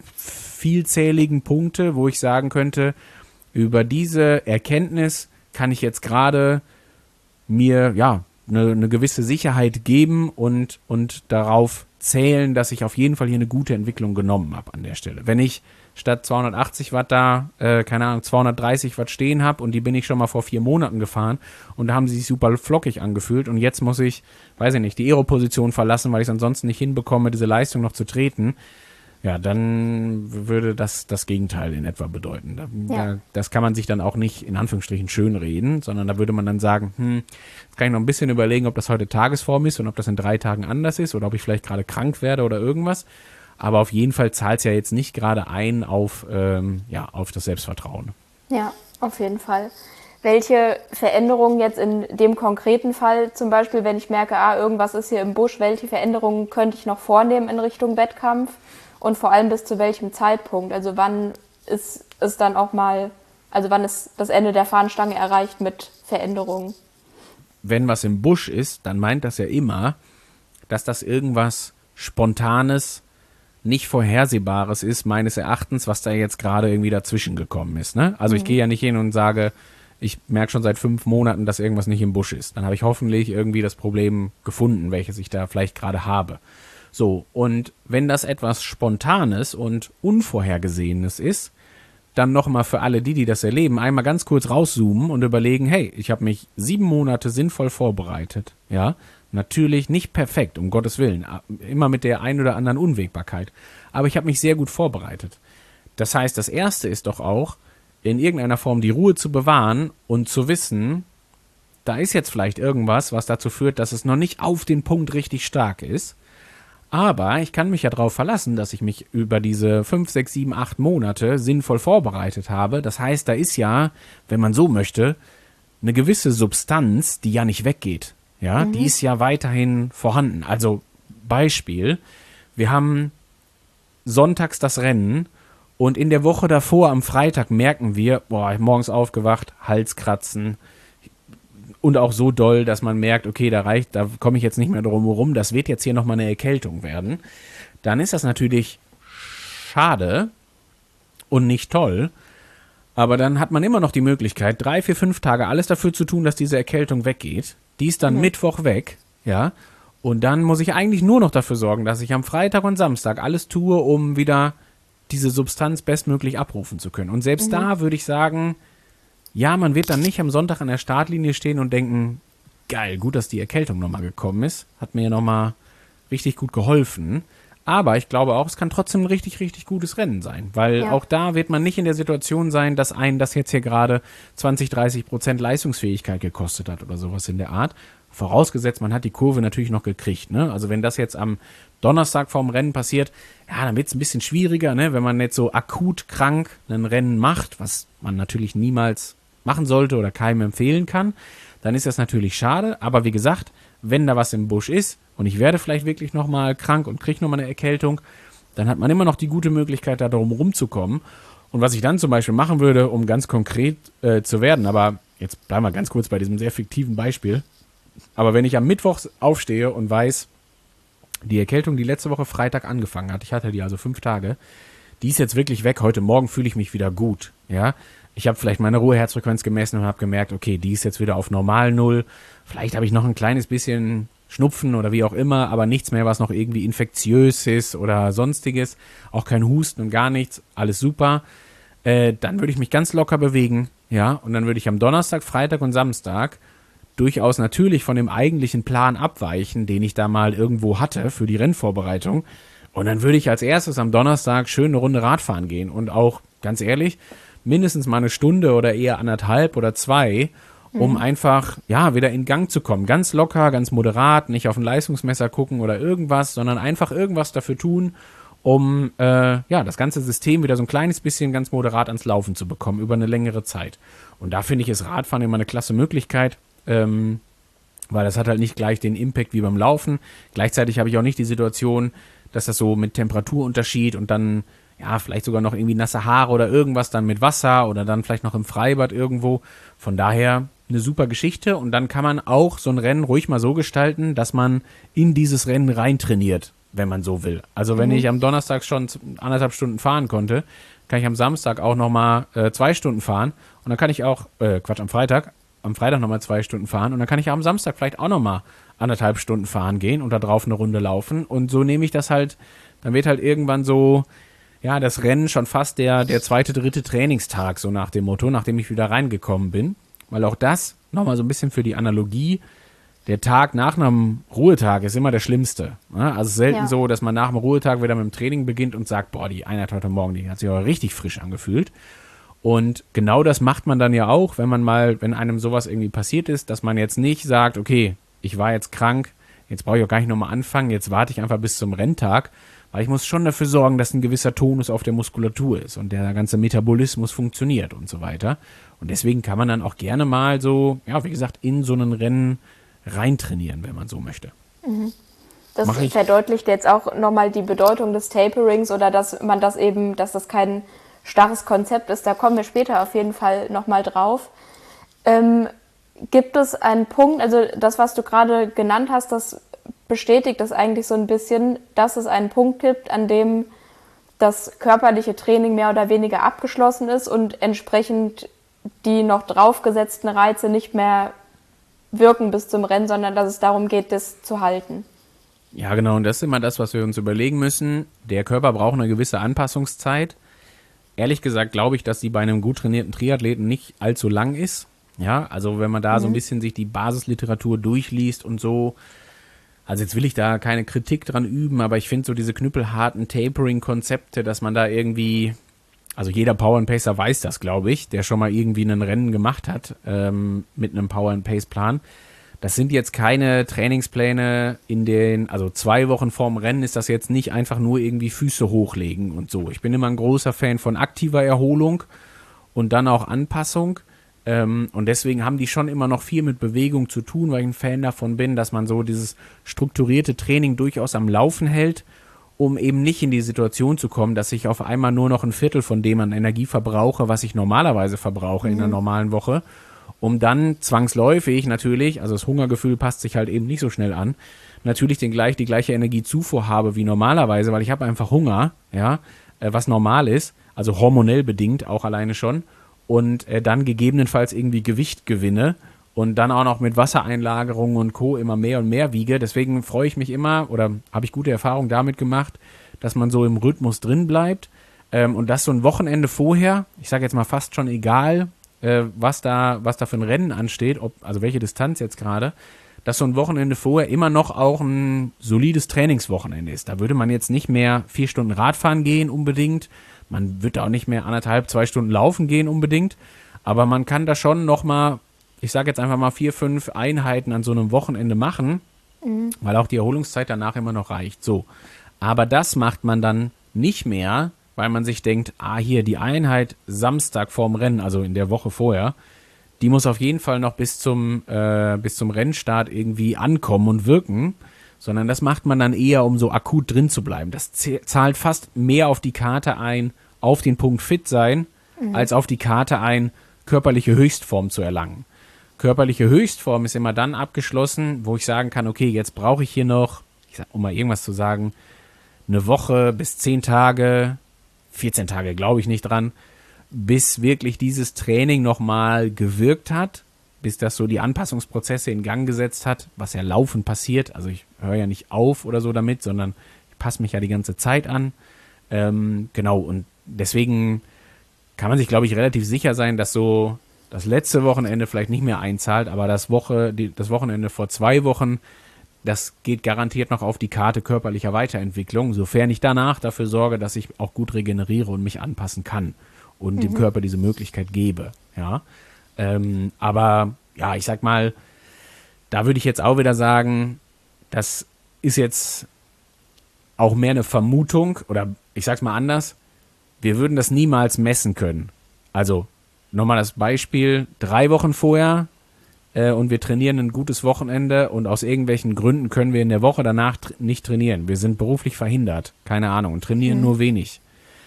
vielzähligen Punkte, wo ich sagen könnte, über diese Erkenntnis kann ich jetzt gerade mir ja eine, eine gewisse Sicherheit geben und, und darauf zählen, dass ich auf jeden Fall hier eine gute Entwicklung genommen habe an der Stelle. Wenn ich statt zweihundertachtzig Watt da, äh, keine Ahnung, zweihundertdreißig Watt stehen habe und die bin ich schon mal vor vier Monaten gefahren und da haben sie sich super flockig angefühlt und jetzt muss ich, weiß ich nicht, die Aero-Position verlassen, weil ich es ansonsten nicht hinbekomme, diese Leistung noch zu treten, ja, dann würde das das Gegenteil in etwa bedeuten. Da, Ja. da, das kann man sich dann auch nicht in Anführungsstrichen schönreden, sondern da würde man dann sagen, hm, jetzt kann ich noch ein bisschen überlegen, ob das heute Tagesform ist und ob das in drei Tagen anders ist oder ob ich vielleicht gerade krank werde oder irgendwas. Aber auf jeden Fall zahlt es ja jetzt nicht gerade ein auf, ähm, ja, auf das Selbstvertrauen. Ja, auf jeden Fall. Welche Veränderungen jetzt in dem konkreten Fall, zum Beispiel, wenn ich merke, ah, irgendwas ist hier im Busch, welche Veränderungen könnte ich noch vornehmen in Richtung Wettkampf? Und vor allem bis zu welchem Zeitpunkt? Also wann ist es dann auch mal, also wann ist das Ende der Fahnenstange erreicht mit Veränderungen? Wenn was im Busch ist, dann meint das ja immer, dass das irgendwas Spontanes, nicht Vorhersehbares ist, meines Erachtens, was da jetzt gerade irgendwie dazwischen gekommen ist. Ne? Also ich gehe ja nicht hin und sage, ich merke schon seit fünf Monaten, dass irgendwas nicht im Busch ist. Dann habe ich hoffentlich irgendwie das Problem gefunden, welches ich da vielleicht gerade habe. So, und wenn das etwas Spontanes und Unvorhergesehenes ist, dann nochmal für alle die, die das erleben, einmal ganz kurz rauszoomen und überlegen, hey, ich habe mich sieben Monate sinnvoll vorbereitet. Ja, natürlich nicht perfekt, um Gottes Willen, immer mit der ein oder anderen Unwägbarkeit. Aber ich habe mich sehr gut vorbereitet. Das heißt, das Erste ist doch auch, in irgendeiner Form die Ruhe zu bewahren und zu wissen, da ist jetzt vielleicht irgendwas, was dazu führt, dass es noch nicht auf den Punkt richtig stark ist. Aber ich kann mich ja darauf verlassen, dass ich mich über diese fünf, sechs, sieben, acht Monate sinnvoll vorbereitet habe. Das heißt, da ist ja, wenn man so möchte, eine gewisse Substanz, die ja nicht weggeht. Ja, mhm. Die ist ja weiterhin vorhanden. Also Beispiel, wir haben sonntags das Rennen und in der Woche davor am Freitag merken wir, boah, morgens aufgewacht, Halskratzen, und auch so doll, dass man merkt, okay, da reicht, da komme ich jetzt nicht mehr drum herum, das wird jetzt hier nochmal eine Erkältung werden. Dann ist das natürlich schade und nicht toll, aber dann hat man immer noch die Möglichkeit, drei, vier, fünf Tage alles dafür zu tun, dass diese Erkältung weggeht. Die ist dann mhm. Mittwoch weg, ja, und dann muss ich eigentlich nur noch dafür sorgen, dass ich am Freitag und Samstag alles tue, um wieder diese Substanz bestmöglich abrufen zu können. Und selbst mhm. da würde ich sagen, ja, man wird dann nicht am Sonntag an der Startlinie stehen und denken, geil, gut, dass die Erkältung nochmal gekommen ist. Hat mir ja nochmal richtig gut geholfen. Aber ich glaube auch, es kann trotzdem ein richtig, richtig gutes Rennen sein. Weil ja. auch da wird man nicht in der Situation sein, dass einen das jetzt hier gerade zwanzig, dreißig Prozent Leistungsfähigkeit gekostet hat oder sowas in der Art. Vorausgesetzt, man hat die Kurve natürlich noch gekriegt. Ne? Also wenn das jetzt am Donnerstag vorm Rennen passiert, ja, dann wird es ein bisschen schwieriger, ne? Wenn man jetzt so akut krank ein Rennen macht, was man natürlich niemals machen sollte oder keinem empfehlen kann, dann ist das natürlich schade. Aber wie gesagt, wenn da was im Busch ist und ich werde vielleicht wirklich nochmal krank und kriege nochmal eine Erkältung, dann hat man immer noch die gute Möglichkeit, da drum rumzukommen. Und was ich dann zum Beispiel machen würde, um ganz konkret äh, zu werden, aber jetzt bleiben wir ganz kurz bei diesem sehr fiktiven Beispiel, aber wenn ich am Mittwoch aufstehe und weiß, die Erkältung, die letzte Woche Freitag angefangen hat, ich hatte die also fünf Tage, die ist jetzt wirklich weg, heute Morgen fühle ich mich wieder gut, ja. Ich habe vielleicht meine Ruheherzfrequenz gemessen und habe gemerkt, okay, die ist jetzt wieder auf normal Null. Vielleicht habe ich noch ein kleines bisschen Schnupfen oder wie auch immer, aber nichts mehr, was noch irgendwie infektiös ist oder sonstiges. Auch kein Husten und gar nichts. Alles super. Äh, dann würde ich mich ganz locker bewegen, ja. Und dann würde ich am Donnerstag, Freitag und Samstag durchaus natürlich von dem eigentlichen Plan abweichen, den ich da mal irgendwo hatte für die Rennvorbereitung. Und dann würde ich als erstes am Donnerstag schön eine Runde Radfahren gehen und auch, ganz ehrlich, mindestens mal eine Stunde oder eher anderthalb oder zwei, um mhm. einfach, ja, wieder in Gang zu kommen. Ganz locker, ganz moderat, nicht auf ein Leistungsmesser gucken oder irgendwas, sondern einfach irgendwas dafür tun, um, äh, ja, das ganze System wieder so ein kleines bisschen ganz moderat ans Laufen zu bekommen über eine längere Zeit. Und da finde ich, ist Radfahren immer eine klasse Möglichkeit, ähm, weil das hat halt nicht gleich den Impact wie beim Laufen. Gleichzeitig habe ich auch nicht die Situation, dass das so mit Temperaturunterschied und dann ja, vielleicht sogar noch irgendwie nasse Haare oder irgendwas dann mit Wasser oder dann vielleicht noch im Freibad irgendwo. Von daher eine super Geschichte und dann kann man auch so ein Rennen ruhig mal so gestalten, dass man in dieses Rennen reintrainiert, wenn man so will. Also wenn mhm. ich am Donnerstag schon anderthalb Stunden fahren konnte, kann ich am Samstag auch nochmal äh, zwei Stunden fahren und dann kann ich auch, äh, Quatsch, am Freitag, am Freitag nochmal zwei Stunden fahren und dann kann ich am Samstag vielleicht auch nochmal anderthalb Stunden fahren gehen und da drauf eine Runde laufen. Und so nehme ich das halt, dann wird halt irgendwann so, ja, das Rennen schon fast der, der zweite, dritte Trainingstag, so nach dem Motto, nachdem ich wieder reingekommen bin. Weil auch das, nochmal so ein bisschen für die Analogie, der Tag nach einem Ruhetag ist immer der schlimmste. Ja, also selten Ja. so, dass man nach dem Ruhetag wieder mit dem Training beginnt und sagt, boah, die Einheit heute Morgen, die hat sich aber richtig frisch angefühlt. Und genau das macht man dann ja auch, wenn man mal, wenn einem sowas irgendwie passiert ist, dass man jetzt nicht sagt, okay, ich war jetzt krank, jetzt brauche ich auch gar nicht nochmal anfangen, jetzt warte ich einfach bis zum Renntag, weil ich muss schon dafür sorgen, dass ein gewisser Tonus auf der Muskulatur ist und der ganze Metabolismus funktioniert und so weiter. Und deswegen kann man dann auch gerne mal so, ja, wie gesagt, in so ein Rennen reintrainieren, wenn man so möchte. Das Mach ich. verdeutlicht jetzt auch nochmal die Bedeutung des Taperings oder dass man das eben, dass das kein starres Konzept ist. Da kommen wir später auf jeden Fall nochmal drauf. Ähm, gibt es einen Punkt, also das, was du gerade genannt hast, das bestätigt das eigentlich so ein bisschen, dass es einen Punkt gibt, an dem das körperliche Training mehr oder weniger abgeschlossen ist und entsprechend die noch draufgesetzten Reize nicht mehr wirken bis zum Rennen, sondern dass es darum geht, das zu halten. Ja, genau, und das ist immer das, was wir uns überlegen müssen. Der Körper braucht eine gewisse Anpassungszeit. Ehrlich gesagt glaube ich, dass die bei einem gut trainierten Triathleten nicht allzu lang ist. Ja, also wenn man da mhm. so ein bisschen sich die Basisliteratur durchliest und so, also jetzt will ich da keine Kritik dran üben, aber ich finde so diese knüppelharten Tapering-Konzepte, dass man da irgendwie, also jeder Power and Pacer weiß das, glaube ich, der schon mal irgendwie ein Rennen gemacht hat ähm, mit einem Power and Pace Plan. Das sind jetzt keine Trainingspläne in den, also zwei Wochen vorm Rennen ist das jetzt nicht einfach nur irgendwie Füße hochlegen und so. Ich bin immer ein großer Fan von aktiver Erholung und dann auch Anpassung. Ähm, und deswegen haben die schon immer noch viel mit Bewegung zu tun, weil ich ein Fan davon bin, dass man so dieses strukturierte Training durchaus am Laufen hält, um eben nicht in die Situation zu kommen, dass ich auf einmal nur noch ein Viertel von dem an Energie verbrauche, was ich normalerweise verbrauche mhm. in einer normalen Woche. Um dann zwangsläufig natürlich, also das Hungergefühl passt sich halt eben nicht so schnell an, natürlich den gleich, die gleiche Energiezufuhr habe wie normalerweise, weil ich habe einfach Hunger, ja, äh, was normal ist, also hormonell bedingt auch alleine schon, und äh, dann gegebenenfalls irgendwie Gewicht gewinne und dann auch noch mit Wassereinlagerungen und Co. immer mehr und mehr wiege. Deswegen freue ich mich immer oder habe ich gute Erfahrungen damit gemacht, dass man so im Rhythmus drin bleibt ähm, und das so ein Wochenende vorher, ich sage jetzt mal fast schon egal, Äh, was da, was da für ein Rennen ansteht, ob, also welche Distanz jetzt gerade, dass so ein Wochenende vorher immer noch auch ein solides Trainingswochenende ist. Da würde man jetzt nicht mehr vier Stunden Radfahren gehen unbedingt, man wird auch nicht mehr anderthalb, zwei Stunden laufen gehen unbedingt, aber man kann da schon noch mal, ich sage jetzt einfach mal vier, fünf Einheiten an so einem Wochenende machen, mhm. weil auch die Erholungszeit danach immer noch reicht. So, aber das macht man dann nicht mehr, weil man sich denkt, ah, hier die Einheit Samstag vorm Rennen, also in der Woche vorher, die muss auf jeden Fall noch bis zum, äh, bis zum Rennstart irgendwie ankommen und wirken, sondern das macht man dann eher, um so akut drin zu bleiben. Das zahlt fast mehr auf die Karte ein, auf den Punkt fit sein, mhm. als auf die Karte ein, körperliche Höchstform zu erlangen. Körperliche Höchstform ist immer dann abgeschlossen, wo ich sagen kann, okay, jetzt brauche ich hier noch, ich sag, um mal irgendwas zu sagen, eine Woche bis zehn Tage, vierzehn Tage glaube ich nicht dran, bis wirklich dieses Training nochmal gewirkt hat, bis das so die Anpassungsprozesse in Gang gesetzt hat, was ja laufend passiert. Also ich höre ja nicht auf oder so damit, sondern ich passe mich ja die ganze Zeit an. Ähm, genau, und deswegen kann man sich, glaube ich, relativ sicher sein, dass so das letzte Wochenende vielleicht nicht mehr einzahlt, aber das, Woche, die, das Wochenende vor zwei Wochen, das geht garantiert noch auf die Karte körperlicher Weiterentwicklung, sofern ich danach dafür sorge, dass ich auch gut regeneriere und mich anpassen kann und mhm. dem Körper diese Möglichkeit gebe. Ja, ähm, aber ja, ich sag mal, da würde ich jetzt auch wieder sagen, das ist jetzt auch mehr eine Vermutung oder ich sag's mal anders, wir würden das niemals messen können. Also nochmal das Beispiel, drei Wochen vorher äh, und wir trainieren ein gutes Wochenende und aus irgendwelchen Gründen können wir in der Woche danach tr- nicht trainieren. Wir sind beruflich verhindert, keine Ahnung, und trainieren mhm. nur wenig.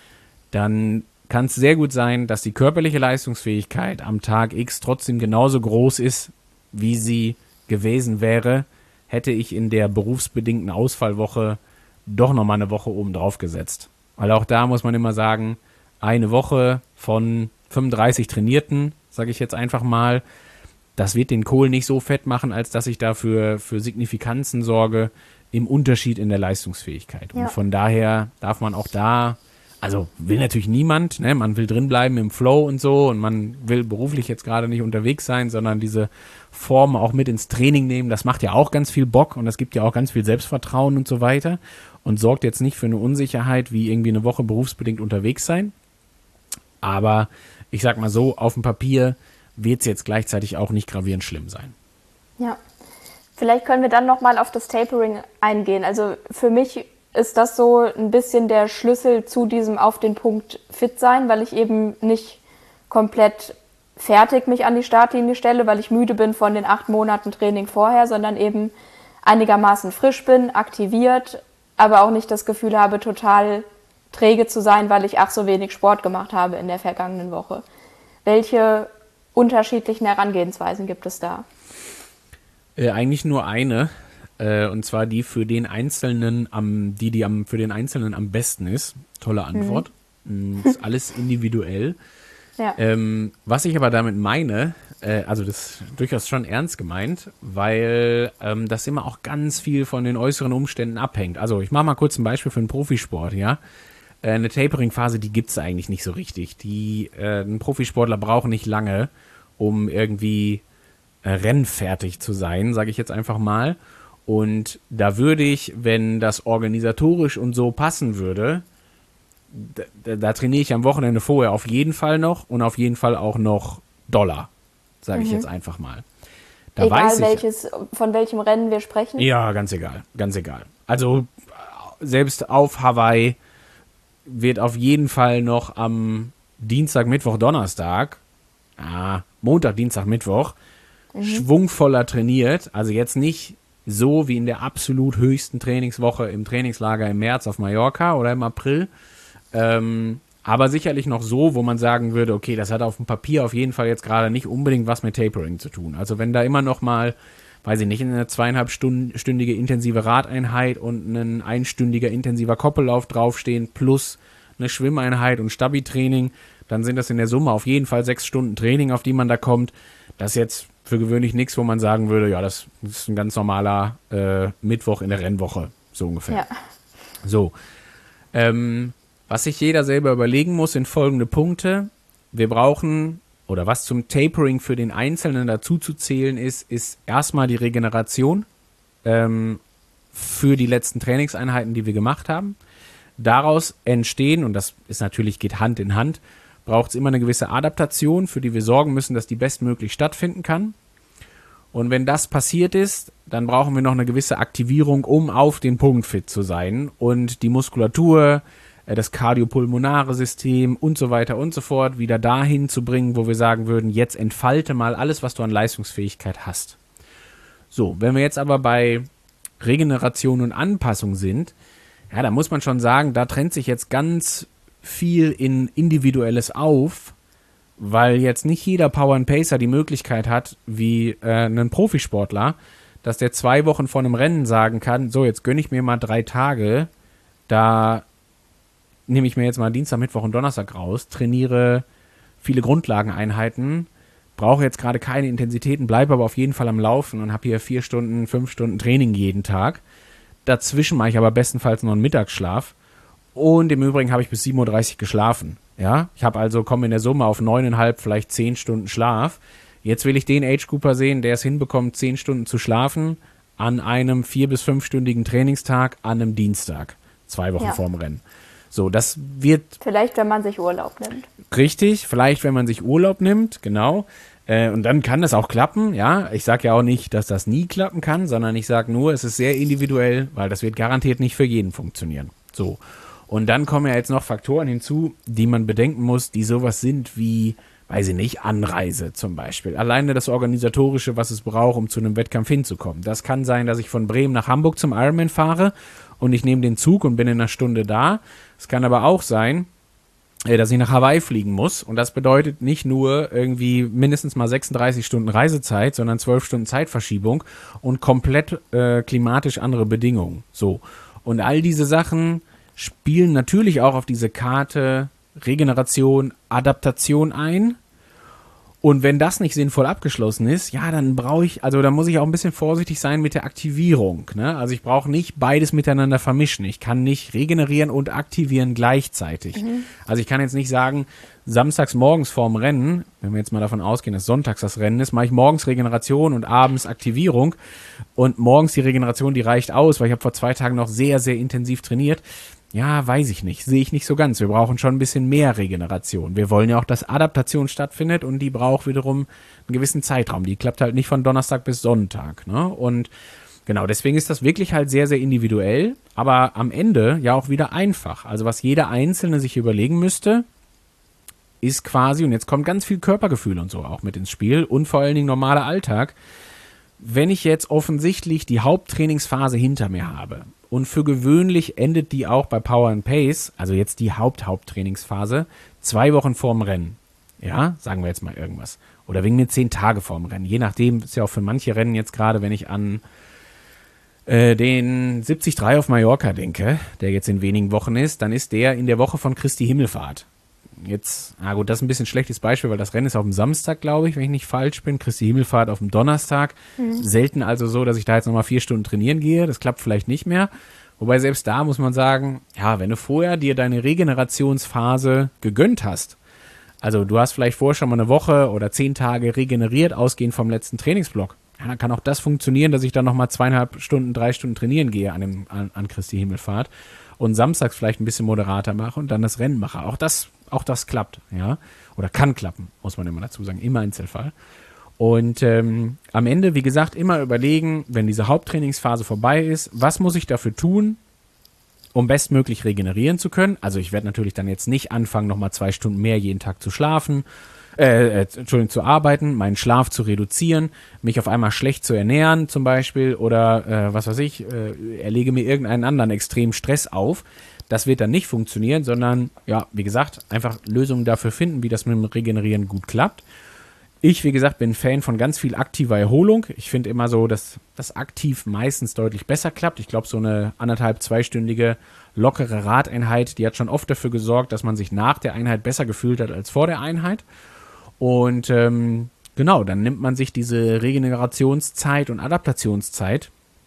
Dann kann es sehr gut sein, dass die körperliche Leistungsfähigkeit am Tag X trotzdem genauso groß ist, wie sie gewesen wäre, hätte ich in der berufsbedingten Ausfallwoche doch nochmal eine Woche oben drauf gesetzt. Weil auch da muss man immer sagen, eine Woche von fünfunddreißig Trainierten, sage ich jetzt einfach mal, das wird den Kohl nicht so fett machen, als dass ich dafür für Signifikanzen sorge im Unterschied in der Leistungsfähigkeit. Ja. Und von daher darf man auch da, also will natürlich niemand, ne? Man will drinbleiben im Flow und so und man will beruflich jetzt gerade nicht unterwegs sein, sondern diese Form auch mit ins Training nehmen. Das macht ja auch ganz viel Bock und das gibt ja auch ganz viel Selbstvertrauen und so weiter und sorgt jetzt nicht für eine Unsicherheit wie irgendwie eine Woche berufsbedingt unterwegs sein. Aber ich sag mal so, auf dem Papier wird es jetzt gleichzeitig auch nicht gravierend schlimm sein. Ja, vielleicht können wir dann nochmal auf das Tapering eingehen. Also für mich ist das so ein bisschen der Schlüssel zu diesem auf den Punkt fit sein, weil ich eben nicht komplett fertig mich an die Startlinie stelle, weil ich müde bin von den acht Monaten Training vorher, sondern eben einigermaßen frisch bin, aktiviert, aber auch nicht das Gefühl habe, total träge zu sein, weil ich ach so wenig Sport gemacht habe in der vergangenen Woche. Welche unterschiedlichen Herangehensweisen gibt es da? Äh, eigentlich nur eine, äh, und zwar die für den Einzelnen am, die, die am, für den Einzelnen am besten ist. Tolle Antwort. Mhm. Ist alles individuell. Ja. Ähm, was ich aber damit meine, äh, also das ist durchaus schon ernst gemeint, weil ähm, das immer auch ganz viel von den äußeren Umständen abhängt. Also ich mache mal kurz ein Beispiel für den Profisport, ja. Äh, eine Tapering-Phase, die gibt's eigentlich nicht so richtig. Die, äh, ein Profisportler braucht nicht lange, um irgendwie äh, rennfertig zu sein, sage ich jetzt einfach mal. Und da würde ich, wenn das organisatorisch und so passen würde, Da, da, da trainiere ich am Wochenende vorher auf jeden Fall noch und auf jeden Fall auch noch Dollar, sage ich Mhm. jetzt einfach mal. Da Egal weiß ich, welches, von welchem Rennen wir sprechen? ja, ganz egal, ganz egal. Also selbst auf Hawaii wird auf jeden Fall noch am Dienstag, Mittwoch, Donnerstag, ah, Montag, Dienstag, Mittwoch, mhm. schwungvoller trainiert. Also jetzt nicht so wie in der absolut höchsten Trainingswoche im Trainingslager im März auf Mallorca oder im April, Ähm, aber sicherlich noch so, wo man sagen würde, okay, das hat auf dem Papier auf jeden Fall jetzt gerade nicht unbedingt was mit Tapering zu tun. Also wenn da immer noch mal, weiß ich nicht, eine zweieinhalbstündige intensive Radeinheit und ein einstündiger intensiver Koppellauf draufstehen plus eine Schwimmeinheit und Stabi-Training, dann sind das in der Summe auf jeden Fall sechs Stunden Training, auf die man da kommt. Das ist jetzt für gewöhnlich nichts, wo man sagen würde, ja, das ist ein ganz normaler äh, Mittwoch in der Rennwoche, so ungefähr. Ja. So, ähm, was sich jeder selber überlegen muss, sind folgende Punkte. Wir brauchen, oder was zum Tapering für den Einzelnen dazu zu zählen ist, ist erstmal die Regeneration ähm, für die letzten Trainingseinheiten, die wir gemacht haben. Daraus entstehen, und das ist natürlich, geht Hand in Hand, braucht es immer eine gewisse Adaptation, für die wir sorgen müssen, dass die bestmöglich stattfinden kann. Und wenn das passiert ist, dann brauchen wir noch eine gewisse Aktivierung, um auf den Punkt fit zu sein und die Muskulatur, das kardiopulmonare System und so weiter und so fort wieder dahin zu bringen, wo wir sagen würden, jetzt entfalte mal alles, was du an Leistungsfähigkeit hast. So, wenn wir jetzt aber bei Regeneration und Anpassung sind, ja, da muss man schon sagen, da trennt sich jetzt ganz viel in Individuelles auf, weil jetzt nicht jeder Power and Pacer die Möglichkeit hat, wie äh, ein Profisportler, dass der zwei Wochen vor einem Rennen sagen kann, so, jetzt gönne ich mir mal drei Tage, da nehme ich mir jetzt mal Dienstag, Mittwoch und Donnerstag raus, trainiere viele Grundlageneinheiten, brauche jetzt gerade keine Intensitäten, bleibe aber auf jeden Fall am Laufen und habe hier vier Stunden, fünf Stunden Training jeden Tag. Dazwischen mache ich aber bestenfalls noch einen Mittagsschlaf und im Übrigen habe ich bis sieben Uhr dreißig geschlafen. Ja, ich habe also, komme in der Summe auf neuneinhalb, vielleicht zehn Stunden Schlaf. Jetzt will ich den Age-Grouper sehen, der es hinbekommt, zehn Stunden zu schlafen an einem vier- bis fünfstündigen Trainingstag an einem Dienstag, zwei Wochen Ja. vorm Rennen. So, das wird Vielleicht, wenn man sich Urlaub nimmt. richtig, vielleicht, wenn man sich Urlaub nimmt, genau. Äh, und dann kann das auch klappen, ja. Ich sage ja auch nicht, dass das nie klappen kann, sondern ich sage nur, es ist sehr individuell, weil das wird garantiert nicht für jeden funktionieren. So. Und dann kommen ja jetzt noch Faktoren hinzu, die man bedenken muss, die sowas sind wie, weiß ich nicht, Anreise zum Beispiel. Alleine das Organisatorische, was es braucht, um zu einem Wettkampf hinzukommen. Das kann sein, dass ich von Bremen nach Hamburg zum Ironman fahre und ich nehme den Zug und bin in einer Stunde da. Es kann aber auch sein, dass ich nach Hawaii fliegen muss. Und das bedeutet nicht nur irgendwie mindestens mal sechsunddreißig Stunden Reisezeit, sondern zwölf Stunden Zeitverschiebung und komplett äh, klimatisch andere Bedingungen. So. Und all diese Sachen spielen natürlich auch auf diese Karte Regeneration, Adaptation ein. Und wenn das nicht sinnvoll abgeschlossen ist, ja, dann brauche ich, also da muss ich auch ein bisschen vorsichtig sein mit der Aktivierung. Ne? Also ich brauche nicht beides miteinander vermischen. Ich kann nicht regenerieren und aktivieren gleichzeitig. Mhm. Also ich kann jetzt nicht sagen, samstags morgens vorm Rennen, wenn wir jetzt mal davon ausgehen, dass sonntags das Rennen ist, mache ich morgens Regeneration und abends Aktivierung. Und morgens die Regeneration, die reicht aus, weil ich habe vor zwei Tagen noch sehr, sehr intensiv trainiert. Ja, weiß ich nicht. Sehe ich nicht so ganz. Wir brauchen schon ein bisschen mehr Regeneration. Wir wollen ja auch, dass Adaptation stattfindet und die braucht wiederum einen gewissen Zeitraum. Die klappt halt nicht von Donnerstag bis Sonntag. Ne? Und genau, deswegen ist das wirklich halt sehr, sehr individuell, aber am Ende ja auch wieder einfach. Also was jeder Einzelne sich überlegen müsste, ist quasi, und jetzt kommt ganz viel Körpergefühl und so auch mit ins Spiel und vor allen Dingen normaler Alltag, wenn ich jetzt offensichtlich die Haupttrainingsphase hinter mir habe und für gewöhnlich endet die auch bei Power and Pace, also jetzt die Haupt-Haupttrainingsphase, zwei Wochen vorm Rennen. Ja, sagen wir jetzt mal irgendwas. Oder wegen mir zehn Tage vorm Rennen. Je nachdem, ist ja auch für manche Rennen jetzt gerade, wenn ich an äh, den siebzig drei auf Mallorca denke, der jetzt in wenigen Wochen ist, dann ist der in der Woche von Christi Himmelfahrt. Jetzt, na gut, das ist ein bisschen ein schlechtes Beispiel, weil das Rennen ist auf dem Samstag, glaube ich, wenn ich nicht falsch bin. Christi Himmelfahrt auf dem Donnerstag. Mhm. Selten also so, dass ich da jetzt nochmal vier Stunden trainieren gehe. Das klappt vielleicht nicht mehr. Wobei selbst da muss man sagen, ja, wenn du vorher dir deine Regenerationsphase gegönnt hast, also du hast vielleicht vorher schon mal eine Woche oder zehn Tage regeneriert, ausgehend vom letzten Trainingsblock, ja, dann kann auch das funktionieren, dass ich dann nochmal zweieinhalb Stunden, drei Stunden trainieren gehe an, dem, an, an Christi Himmelfahrt und samstags vielleicht ein bisschen moderater mache und dann das Rennen mache. Auch das Auch das klappt, ja, oder kann klappen, muss man immer dazu sagen, im Einzelfall. Und ähm, am Ende, wie gesagt, immer überlegen, wenn diese Haupttrainingsphase vorbei ist, was muss ich dafür tun, um bestmöglich regenerieren zu können. Also ich werde natürlich dann jetzt nicht anfangen, nochmal zwei Stunden mehr jeden Tag zu schlafen, äh, äh, Entschuldigung, zu arbeiten, meinen Schlaf zu reduzieren, mich auf einmal schlecht zu ernähren zum Beispiel oder äh, was weiß ich, äh, erlege mir irgendeinen anderen extremen Stress auf. Das wird dann nicht funktionieren, sondern, ja, wie gesagt, einfach Lösungen dafür finden, wie das mit dem Regenerieren gut klappt. Ich, wie gesagt, bin Fan von ganz viel aktiver Erholung. Ich finde immer so, dass das aktiv meistens deutlich besser klappt. Ich glaube, so eine anderthalb, zweistündige lockere Radeinheit, die hat schon oft dafür gesorgt, dass man sich nach der Einheit besser gefühlt hat als vor der Einheit. Und ähm, genau, dann nimmt man sich diese Regenerationszeit und Adaptationszeit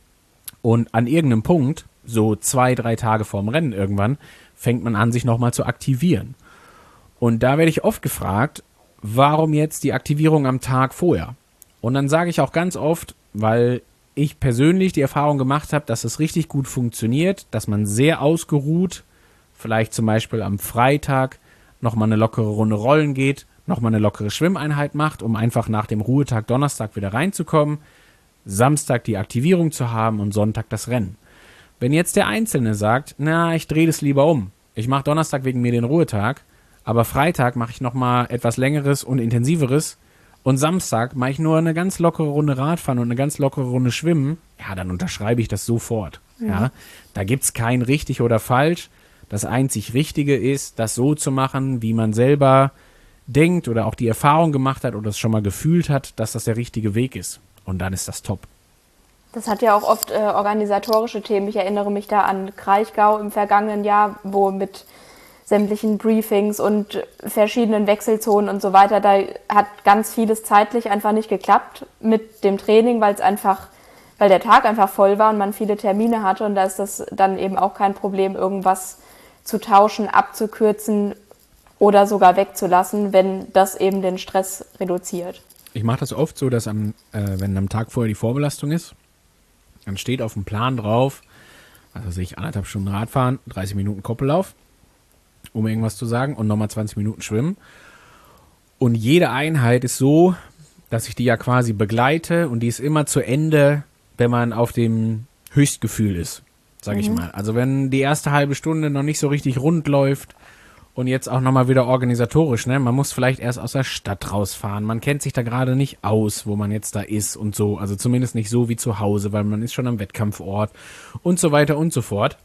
und an irgendeinem Punkt, so zwei, drei Tage vorm Rennen irgendwann, fängt man an, sich nochmal zu aktivieren. Und da werde ich oft gefragt, warum jetzt die Aktivierung am Tag vorher? Und dann sage ich auch ganz oft, weil ich persönlich die Erfahrung gemacht habe, dass es richtig gut funktioniert, dass man sehr ausgeruht, vielleicht zum Beispiel am Freitag nochmal eine lockere Runde Rollen geht, nochmal eine lockere Schwimmeinheit macht, um einfach nach dem Ruhetag Donnerstag wieder reinzukommen, Samstag die Aktivierung zu haben und Sonntag das Rennen. Wenn jetzt der Einzelne sagt, na, ich drehe das lieber um, ich mache Donnerstag wegen mir den Ruhetag, aber Freitag mache ich nochmal etwas Längeres und Intensiveres und Samstag mache ich nur eine ganz lockere Runde Radfahren und eine ganz lockere Runde Schwimmen, ja, dann unterschreibe ich das sofort. Ja. Ja, da gibt's kein richtig oder falsch. Das einzig Richtige ist, das so zu machen, wie man selber denkt oder auch die Erfahrung gemacht hat oder es schon mal gefühlt hat, dass das der richtige Weg ist. Und dann ist das top. Das hat ja auch oft äh, organisatorische Themen. Ich erinnere mich da an Kraichgau im vergangenen Jahr, wo mit sämtlichen Briefings und verschiedenen Wechselzonen und so weiter, da hat ganz vieles zeitlich einfach nicht geklappt mit dem Training, weil es einfach, weil der Tag einfach voll war und man viele Termine hatte und da ist das dann eben auch kein Problem, irgendwas zu tauschen, abzukürzen oder sogar wegzulassen, wenn das eben den Stress reduziert. Ich mache das oft so, dass am, äh, wenn am Tag vorher die Vorbelastung ist, dann steht auf dem Plan drauf, also sehe ich anderthalb Stunden Radfahren, dreißig Minuten Koppellauf, um irgendwas zu sagen, und nochmal zwanzig Minuten Schwimmen. Und jede Einheit ist so, dass ich die ja quasi begleite und die ist immer zu Ende, wenn man auf dem Höchstgefühl ist, sage ich mhm. mal. Also wenn die erste halbe Stunde noch nicht so richtig rund läuft und jetzt auch nochmal wieder organisatorisch, ne? Man muss vielleicht erst aus der Stadt rausfahren, man kennt sich da gerade nicht aus, wo man jetzt da ist und so, also zumindest nicht so wie zu Hause, weil man ist schon am Wettkampfort und so weiter und so fort.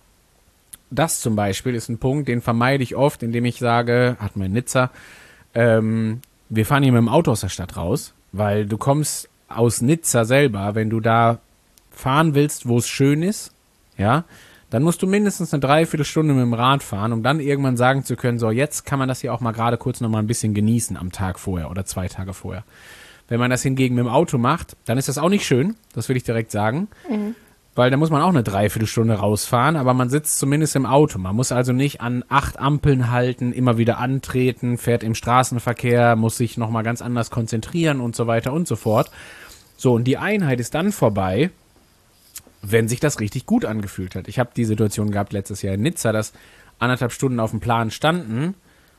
Das zum Beispiel ist ein Punkt, den vermeide ich oft, indem ich sage, hat mein Nizza, ähm, wir fahren hier mit dem Auto aus der Stadt raus, weil du kommst aus Nizza selber, wenn du da fahren willst, wo es schön ist, ja, dann musst du mindestens eine Dreiviertelstunde mit dem Rad fahren, um dann irgendwann sagen zu können, so jetzt kann man das hier auch mal gerade kurz noch mal ein bisschen genießen am Tag vorher oder zwei Tage vorher. Wenn man das hingegen mit dem Auto macht, dann ist das auch nicht schön, das will ich direkt sagen, mhm. weil da muss man auch eine Dreiviertelstunde rausfahren, aber man sitzt zumindest im Auto. Man muss also nicht an acht Ampeln halten, immer wieder antreten, fährt im Straßenverkehr, muss sich nochmal ganz anders konzentrieren und so weiter und so fort. So, und die Einheit ist dann vorbei, wenn sich das richtig gut angefühlt hat. Ich habe die Situation gehabt letztes Jahr in Nizza, dass anderthalb Stunden auf dem Plan standen,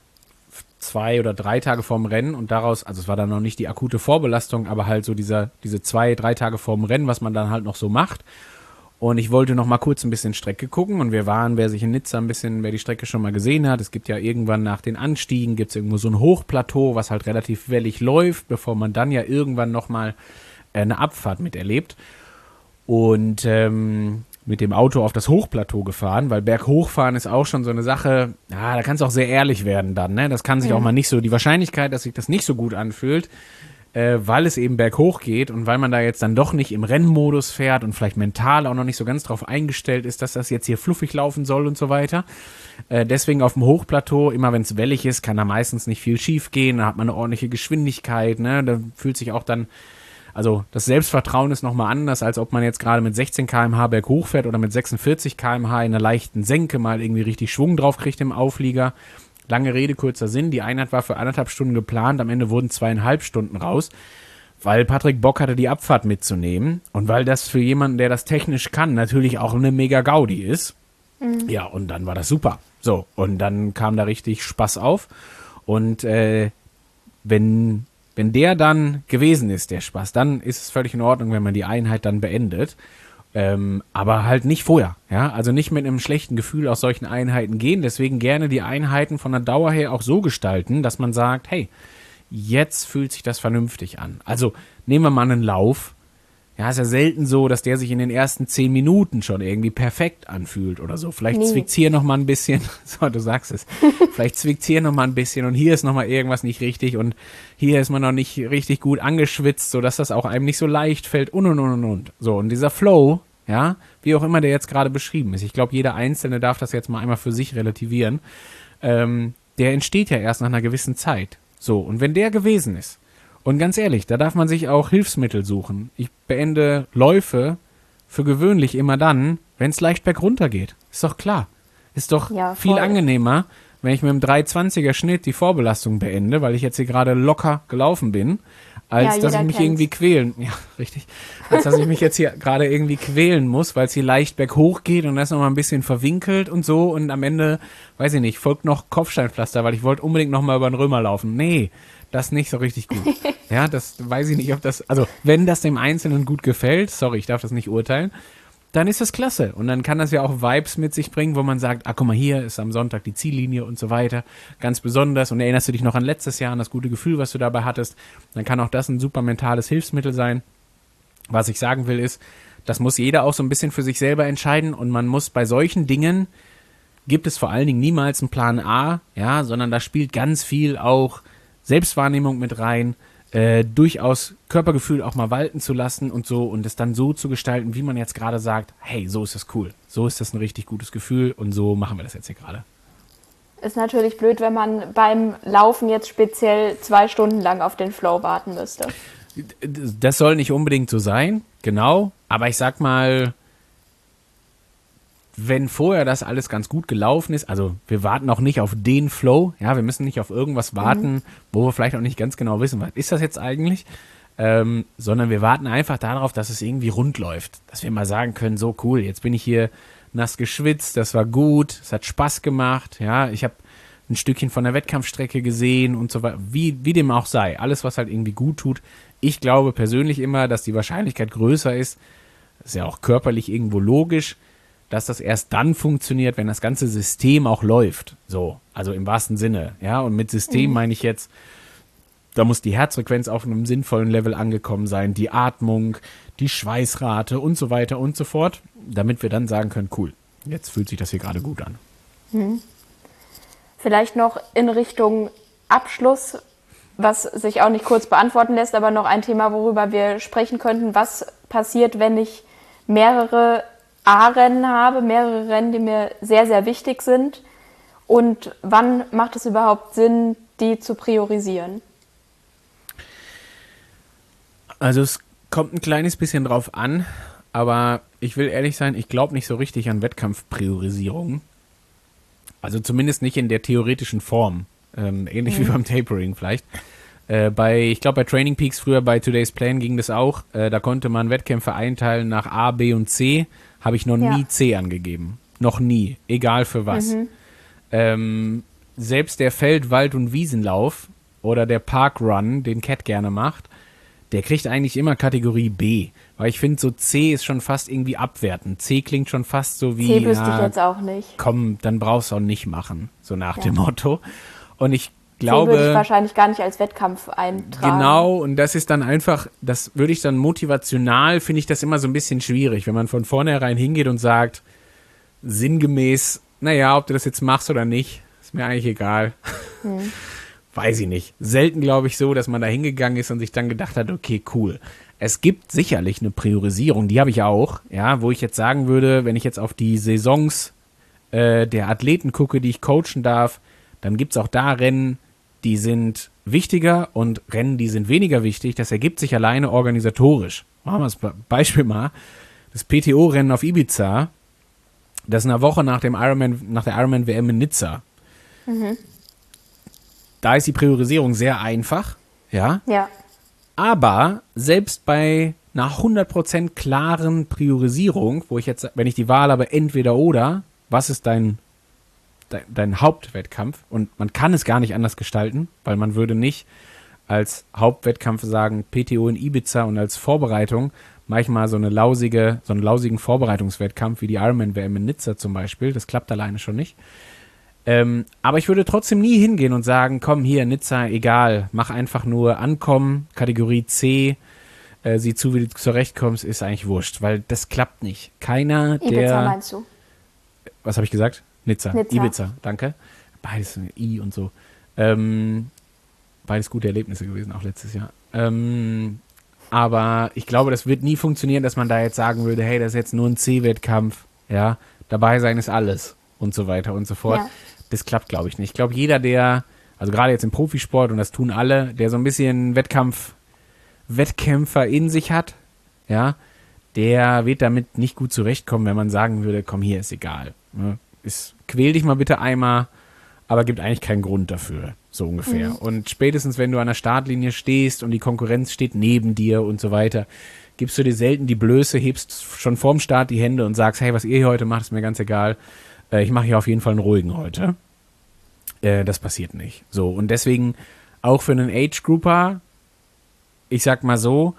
zwei oder drei Tage vorm Rennen und daraus, also es war dann noch nicht die akute Vorbelastung, aber halt so dieser, diese zwei, drei Tage vorm Rennen, was man dann halt noch so macht. Und ich wollte noch mal kurz ein bisschen Strecke gucken und wir waren, wer sich in Nizza ein bisschen, wer die Strecke schon mal gesehen hat, es gibt ja irgendwann nach den Anstiegen, gibt es irgendwo so ein Hochplateau, was halt relativ wellig läuft, bevor man dann ja irgendwann noch mal eine Abfahrt miterlebt. Und ähm, mit dem Auto auf das Hochplateau gefahren, weil Berghochfahren ist auch schon so eine Sache, ja, da kann es auch sehr ehrlich werden dann, ne? Das kann sich ja. auch mal nicht so, die Wahrscheinlichkeit, dass sich das nicht so gut anfühlt, äh, weil es eben berghoch geht und weil man da jetzt dann doch nicht im Rennmodus fährt und vielleicht mental auch noch nicht so ganz drauf eingestellt ist, dass das jetzt hier fluffig laufen soll und so weiter. Äh, deswegen auf dem Hochplateau, immer wenn es wellig ist, kann da meistens nicht viel schief gehen, da hat man eine ordentliche Geschwindigkeit, ne? Da fühlt sich auch dann Also das Selbstvertrauen ist nochmal anders, als ob man jetzt gerade mit sechzehn Kilometer pro Stunde berghoch fährt oder mit sechsundvierzig Kilometer pro Stunde in einer leichten Senke mal irgendwie richtig Schwung drauf kriegt im Auflieger. Lange Rede, kurzer Sinn. Die Einheit war für anderthalb Stunden geplant, am Ende wurden zweieinhalb Stunden raus, weil Patrick Bock hatte, die Abfahrt mitzunehmen und weil das für jemanden, der das technisch kann, natürlich auch eine mega Gaudi ist. Mhm. Ja, und dann war das super. So, und dann kam da richtig Spaß auf und äh, wenn... Wenn der dann gewesen ist, der Spaß, dann ist es völlig in Ordnung, wenn man die Einheit dann beendet. Ähm, aber halt nicht vorher. Ja? Also nicht mit einem schlechten Gefühl aus solchen Einheiten gehen. Deswegen gerne die Einheiten von der Dauer her auch so gestalten, dass man sagt, hey, jetzt fühlt sich das vernünftig an. Also nehmen wir mal einen Lauf. Ja, ist ja selten so, dass der sich in den ersten zehn Minuten schon irgendwie perfekt anfühlt oder so. Vielleicht nee. zwickt's hier noch mal ein bisschen. So, du sagst es. Vielleicht zwickt's hier noch mal ein bisschen und hier ist noch mal irgendwas nicht richtig und hier ist man noch nicht richtig gut angeschwitzt, sodass das auch einem nicht so leicht fällt und und und und und. So, und dieser Flow, ja, wie auch immer der jetzt gerade beschrieben ist. Ich glaube, jeder Einzelne darf das jetzt mal einmal für sich relativieren. Ähm, der entsteht ja erst nach einer gewissen Zeit. So, und wenn der gewesen ist, und ganz ehrlich, da darf man sich auch Hilfsmittel suchen. Ich beende Läufe für gewöhnlich immer dann, wenn es leicht bergunter geht. Ist doch klar. Ist doch ja, viel angenehmer, wenn ich mit einem drei zwanziger Schnitt die Vorbelastung beende, weil ich jetzt hier gerade locker gelaufen bin, als ja, dass ich mich kennt's. irgendwie quälen, ja, richtig, als dass ich mich jetzt hier gerade irgendwie quälen muss, weil es hier leicht berghoch geht und das nochmal ein bisschen verwinkelt und so und am Ende, weiß ich nicht, folgt noch Kopfsteinpflaster, weil ich wollte unbedingt nochmal über den Römer laufen. Nee, das nicht so richtig gut. Ja, das weiß ich nicht, ob das, also wenn das dem Einzelnen gut gefällt, sorry, ich darf das nicht urteilen, dann ist das klasse. Und dann kann das ja auch Vibes mit sich bringen, wo man sagt, ah, guck mal, hier ist am Sonntag die Ziellinie und so weiter. Ganz besonders. Und erinnerst du dich noch an letztes Jahr, an das gute Gefühl, was du dabei hattest, dann kann auch das ein super mentales Hilfsmittel sein. Was ich sagen will ist, das muss jeder auch so ein bisschen für sich selber entscheiden und man muss bei solchen Dingen, gibt es vor allen Dingen niemals einen Plan A, ja, sondern da spielt ganz viel auch Selbstwahrnehmung mit rein, äh, durchaus Körpergefühl auch mal walten zu lassen und so und es dann so zu gestalten, wie man jetzt gerade sagt, hey, so ist das cool, so ist das ein richtig gutes Gefühl und so machen wir das jetzt hier gerade. Ist natürlich blöd, wenn man beim Laufen jetzt speziell zwei Stunden lang auf den Flow warten müsste. Das soll nicht unbedingt so sein, genau, aber ich sag mal, wenn vorher das alles ganz gut gelaufen ist, also wir warten auch nicht auf den Flow, ja, wir müssen nicht auf irgendwas warten, mhm. wo wir vielleicht auch nicht ganz genau wissen, was ist das jetzt eigentlich, ähm, sondern wir warten einfach darauf, dass es irgendwie rund läuft, dass wir mal sagen können, so cool, jetzt bin ich hier nass geschwitzt, das war gut, es hat Spaß gemacht, ja, ich habe ein Stückchen von der Wettkampfstrecke gesehen und so weiter, wie, wie dem auch sei, alles, was halt irgendwie gut tut. Ich glaube persönlich immer, dass die Wahrscheinlichkeit größer ist, das ist ja auch körperlich irgendwo logisch, dass das erst dann funktioniert, wenn das ganze System auch läuft. So, also im wahrsten Sinne. Ja, und mit System mhm. meine ich jetzt, da muss die Herzfrequenz auf einem sinnvollen Level angekommen sein, die Atmung, die Schweißrate und so weiter und so fort, damit wir dann sagen können, cool, jetzt fühlt sich das hier gerade gut an. Mhm. Vielleicht noch in Richtung Abschluss, was sich auch nicht kurz beantworten lässt, aber noch ein Thema, worüber wir sprechen könnten. Was passiert, wenn ich mehrere A-Rennen habe, mehrere Rennen, die mir sehr, sehr wichtig sind? Und wann macht es überhaupt Sinn, die zu priorisieren? Also es kommt ein kleines bisschen drauf an, aber ich will ehrlich sein, ich glaube nicht so richtig an Wettkampfpriorisierung. Also zumindest nicht in der theoretischen Form. Ähm, ähnlich mhm. wie beim Tapering vielleicht. Äh, bei, ich glaube bei Training Peaks früher bei Today's Plan ging das auch. Äh, da konnte man Wettkämpfe einteilen nach A, B und C. Habe ich noch ja. nie C angegeben. Noch nie. Egal für was. Mhm. Ähm, selbst der Feld-, Wald- und Wiesenlauf oder der Parkrun, den Cat gerne macht, der kriegt eigentlich immer Kategorie B. Weil ich finde, so C ist schon fast irgendwie abwertend. C klingt schon fast so wie, C wüsste ja, ich jetzt auch nicht. Komm, dann brauchst du auch nicht machen. So nach ja. dem Motto. Und ich glaube... C würde ich wahrscheinlich gar nicht als Wettkampf eintragen. Genau, und das ist dann einfach, das würde ich dann motivational, finde ich das immer so ein bisschen schwierig, wenn man von vornherein hingeht und sagt, sinngemäß, naja, ob du das jetzt machst oder nicht, ist mir eigentlich egal. Hm. Weiß ich nicht. Selten glaube ich so, dass man da hingegangen ist und sich dann gedacht hat, okay, cool. Es gibt sicherlich eine Priorisierung, die habe ich auch, ja, wo ich jetzt sagen würde, wenn ich jetzt auf die Saisons äh, der Athleten gucke, die ich coachen darf, dann gibt es auch da Rennen, die sind wichtiger und Rennen, die sind weniger wichtig. Das ergibt sich alleine organisatorisch. Machen wir das Beispiel mal. Das P T O-Rennen auf Ibiza, das ist eine Woche nach dem Ironman, nach der Ironman-W M in Nizza. Mhm. Da ist die Priorisierung sehr einfach, ja. Ja. Aber selbst bei einer hundert Prozent klaren Priorisierung, wo ich jetzt, wenn ich die Wahl habe, entweder oder, was ist dein, dein, dein Hauptwettkampf? Und man kann es gar nicht anders gestalten, weil man würde nicht als Hauptwettkampf sagen, P T O in Ibiza und als Vorbereitung manchmal so eine lausige, so einen lausigen Vorbereitungswettkampf wie die Ironman-W M in Nizza zum Beispiel. Das klappt alleine schon nicht. Ähm, aber ich würde trotzdem nie hingehen und sagen, komm hier, Nizza, egal, mach einfach nur ankommen, Kategorie C, äh, sieh zu, wie du zurechtkommst, ist eigentlich wurscht, weil das klappt nicht. Keiner, der... Ibiza meinst du? Was habe ich gesagt? Nizza. Nizza. Ibiza, danke. Beides I und so. Ähm, beides gute Erlebnisse gewesen, auch letztes Jahr. Ähm, aber ich glaube, das wird nie funktionieren, dass man da jetzt sagen würde, hey, das ist jetzt nur ein C-Wettkampf, ja, dabei sein ist alles und so weiter und so fort. Ja. Das klappt, glaube ich nicht. Ich glaube, jeder, der, also gerade jetzt im Profisport, und das tun alle, der so ein bisschen Wettkampf, Wettkämpfer in sich hat, ja, der wird damit nicht gut zurechtkommen, wenn man sagen würde, komm, hier ist egal. Ne? Ist, quäl dich mal bitte einmal, aber gibt eigentlich keinen Grund dafür, so ungefähr. Mhm. Und spätestens, wenn du an der Startlinie stehst und die Konkurrenz steht neben dir und so weiter, gibst du dir selten die Blöße, hebst schon vorm Start die Hände und sagst, hey, was ihr hier heute macht, ist mir ganz egal. Ich mache hier auf jeden Fall einen ruhigen heute. Äh, das passiert nicht. So, und deswegen auch für einen Age-Grouper, ich sag mal so,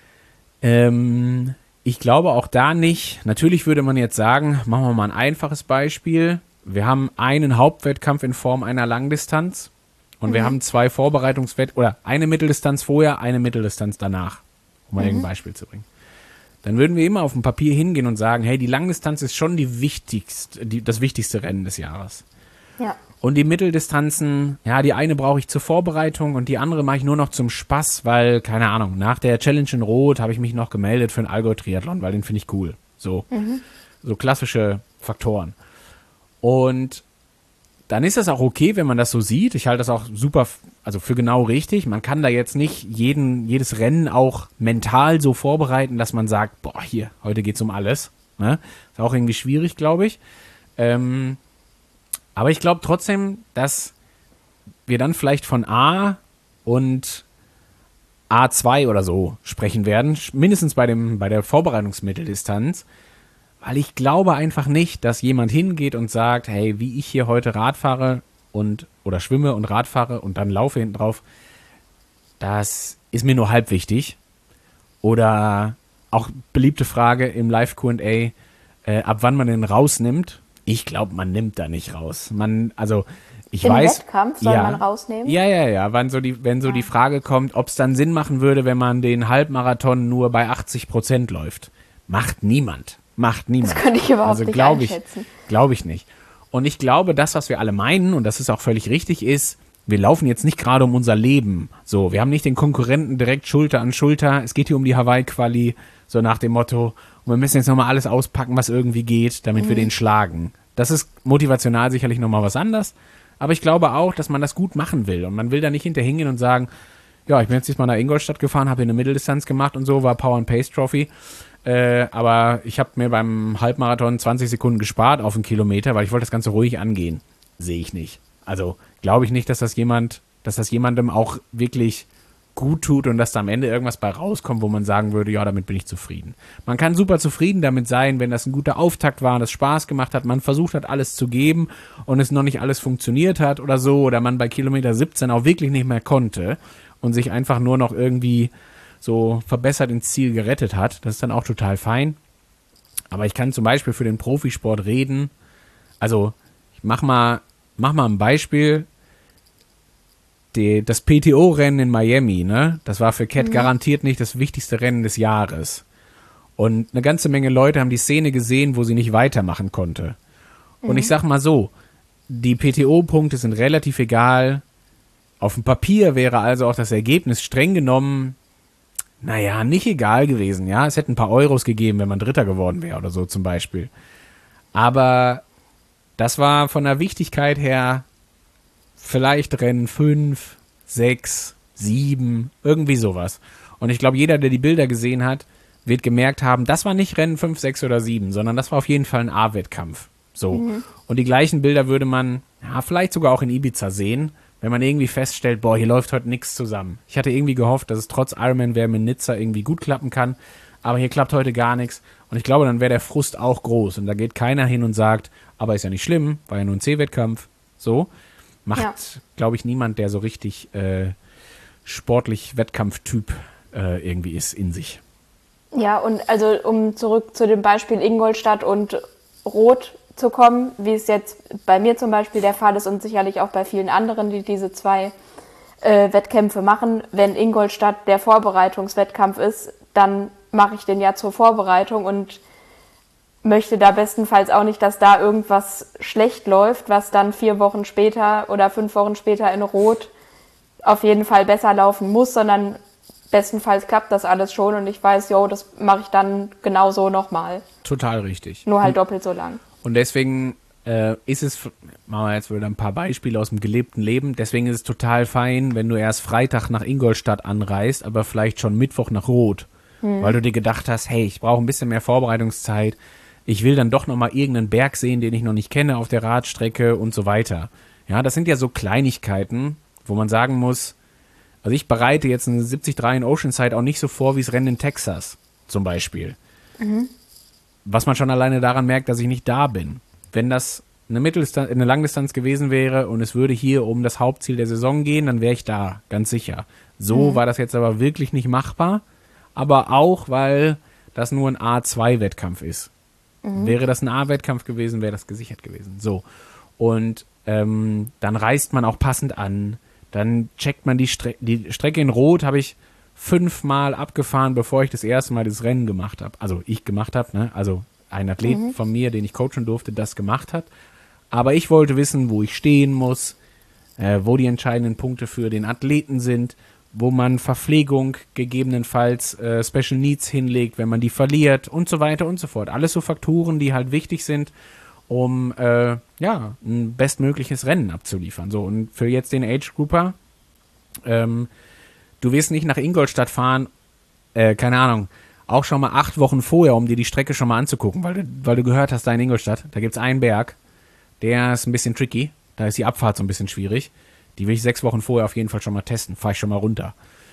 ähm, ich glaube auch da nicht, natürlich würde man jetzt sagen, machen wir mal ein einfaches Beispiel. Wir haben einen Hauptwettkampf in Form einer Langdistanz und mhm. wir haben zwei Vorbereitungswett- oder eine Mitteldistanz vorher, eine Mitteldistanz danach, um mal mhm. irgendein Beispiel zu bringen. Dann würden wir immer auf dem Papier hingehen und sagen, hey, die Langdistanz ist schon die wichtigste, die, das wichtigste Rennen des Jahres. Ja. Und die Mitteldistanzen, ja, die eine brauche ich zur Vorbereitung und die andere mache ich nur noch zum Spaß, weil, keine Ahnung, nach der Challenge in Rot habe ich mich noch gemeldet für einen Allgäu-Triathlon, weil den finde ich cool. So, mhm. so klassische Faktoren. Und dann ist das auch okay, wenn man das so sieht. Ich halte das auch super, also für genau richtig. Man kann da jetzt nicht jeden, jedes Rennen auch mental so vorbereiten, dass man sagt, boah, hier, heute geht's um alles. Ne? Ist auch irgendwie schwierig, glaube ich. Ähm, aber ich glaube trotzdem, dass wir dann vielleicht von A und A zwei oder so sprechen werden, mindestens bei dem, bei der Vorbereitungsmitteldistanz. Weil ich glaube einfach nicht, dass jemand hingeht und sagt, hey, wie ich hier heute Rad fahre und oder schwimme und Rad fahre und dann laufe hinten drauf, das ist mir nur halb wichtig. Oder auch beliebte Frage im Live-Q und A, äh, ab wann man den rausnimmt. Ich glaube, man nimmt da nicht raus. Man, also ich Im weiß. Im Wettkampf soll ja, man rausnehmen? Ja, ja, ja. Wenn so die, wenn so ja. die Frage kommt, ob es dann Sinn machen würde, wenn man den Halbmarathon nur bei achtzig Prozent läuft. Macht niemand. Macht niemand. Das könnte ich überhaupt also, nicht glaub einschätzen. Ich, glaube ich nicht. Und ich glaube, das, was wir alle meinen, und das ist auch völlig richtig, ist, wir laufen jetzt nicht gerade um unser Leben. So, wir haben nicht den Konkurrenten direkt Schulter an Schulter. Es geht hier um die Hawaii-Quali, so nach dem Motto. und wir müssen jetzt nochmal alles auspacken, was irgendwie geht, damit mhm. wir den schlagen. Das ist motivational sicherlich nochmal was anderes, aber ich glaube auch, dass man das gut machen will und man will da nicht hinterhingehen und sagen, ja, ich bin jetzt diesmal nach Ingolstadt gefahren, habe hier eine Mitteldistanz gemacht und so, war Power and Pace Trophy, äh, aber ich habe mir beim Halbmarathon zwanzig Sekunden gespart auf einen Kilometer, weil ich wollte das Ganze ruhig angehen. Sehe ich nicht. Also glaube ich nicht, dass das jemand, dass das jemandem auch wirklich gut tut und dass da am Ende irgendwas bei rauskommt, wo man sagen würde, ja, damit bin ich zufrieden. Man kann super zufrieden damit sein, wenn das ein guter Auftakt war, das Spaß gemacht hat, man versucht hat, alles zu geben und es noch nicht alles funktioniert hat oder so, oder man bei Kilometer siebzehn auch wirklich nicht mehr konnte und sich einfach nur noch irgendwie so verbessert ins Ziel gerettet hat. Das ist dann auch total fein. Aber ich kann zum Beispiel für den Profisport reden. Also ich mach mal, mach mal ein Beispiel. Die, das P T O-Rennen in Miami, ne? Das war für Cat mhm. garantiert nicht das wichtigste Rennen des Jahres. Und eine ganze Menge Leute haben die Szene gesehen, wo sie nicht weitermachen konnte. Mhm. Und ich sag mal so, die P T O-Punkte sind relativ egal. Auf dem Papier wäre also auch das Ergebnis streng genommen, naja, nicht egal gewesen, ja. Es hätte ein paar Euros gegeben, wenn man Dritter geworden wäre oder so zum Beispiel. Aber das war von der Wichtigkeit her vielleicht Rennen fünf, sechs, sieben, irgendwie sowas. Und ich glaube, jeder, der die Bilder gesehen hat, wird gemerkt haben, das war nicht Rennen fünf, sechs oder sieben, sondern das war auf jeden Fall ein A-Wettkampf. So. Mhm. Und die gleichen Bilder würde man, ja, vielleicht sogar auch in Ibiza sehen, wenn man irgendwie feststellt, boah, hier läuft heute nichts zusammen. Ich hatte irgendwie gehofft, dass es trotz Ironman-Wärme in Nizza irgendwie gut klappen kann, aber hier klappt heute gar nichts. Und ich glaube, dann wäre der Frust auch groß. Und da geht keiner hin und sagt, aber ist ja nicht schlimm, war ja nur ein C-Wettkampf. So. Macht, ja. glaube ich, niemand, der so richtig äh, sportlich Wettkampftyp äh, irgendwie ist in sich. Ja, und also um zurück zu dem Beispiel Ingolstadt und Rot zu kommen, wie es jetzt bei mir zum Beispiel der Fall ist und sicherlich auch bei vielen anderen, die diese zwei äh, Wettkämpfe machen. Wenn Ingolstadt der Vorbereitungswettkampf ist, dann mache ich den ja zur Vorbereitung und möchte da bestenfalls auch nicht, dass da irgendwas schlecht läuft, was dann vier Wochen später oder fünf Wochen später in Rot auf jeden Fall besser laufen muss, sondern bestenfalls klappt das alles schon und ich weiß, jo, das mache ich dann genauso nochmal. Total richtig. Nur halt und, doppelt so lang. Und deswegen äh, ist es, machen wir jetzt wieder ein paar Beispiele aus dem gelebten Leben, deswegen ist es total fein, wenn du erst Freitag nach Ingolstadt anreist, aber vielleicht schon Mittwoch nach Rot, hm. weil du dir gedacht hast, hey, ich brauche ein bisschen mehr Vorbereitungszeit, ich will dann doch nochmal irgendeinen Berg sehen, den ich noch nicht kenne auf der Radstrecke und so weiter. Ja, das sind ja so Kleinigkeiten, wo man sagen muss, also ich bereite jetzt eine siebzig drei in Oceanside auch nicht so vor wie das Rennen in Texas zum Beispiel. Mhm. Was man schon alleine daran merkt, dass ich nicht da bin. Wenn das eine Mitteldistanz, eine Langdistanz gewesen wäre und es würde hier um das Hauptziel der Saison gehen, dann wäre ich da, ganz sicher. So mhm. war das jetzt aber wirklich nicht machbar, aber auch, weil das nur ein A zwei Wettkampf ist. Mhm. Wäre das ein A-Wettkampf gewesen, wäre das gesichert gewesen. So. Und ähm, dann reist man auch passend an. Dann checkt man die, Stre- die Strecke in Rot, habe ich fünfmal abgefahren, bevor ich das erste Mal das Rennen gemacht habe. Also ich gemacht habe, ne? Also ein Athlet mhm. von mir, den ich coachen durfte, das gemacht hat. Aber ich wollte wissen, wo ich stehen muss, äh, wo die entscheidenden Punkte für den Athleten sind, wo man Verpflegung gegebenenfalls äh, Special Needs hinlegt, wenn man die verliert und so weiter und so fort. Alles so Faktoren, die halt wichtig sind, um äh, ja, ein bestmögliches Rennen abzuliefern. So, und für jetzt den Age-Grouper, ähm, du wirst nicht nach Ingolstadt fahren, äh, keine Ahnung, auch schon mal acht Wochen vorher, um dir die Strecke schon mal anzugucken, weil du, weil du gehört hast, da in Ingolstadt, da gibt es einen Berg, der ist ein bisschen tricky, da ist die Abfahrt so ein bisschen schwierig. Die will ich sechs Wochen vorher auf jeden Fall schon mal testen. Fahre ich schon mal runter.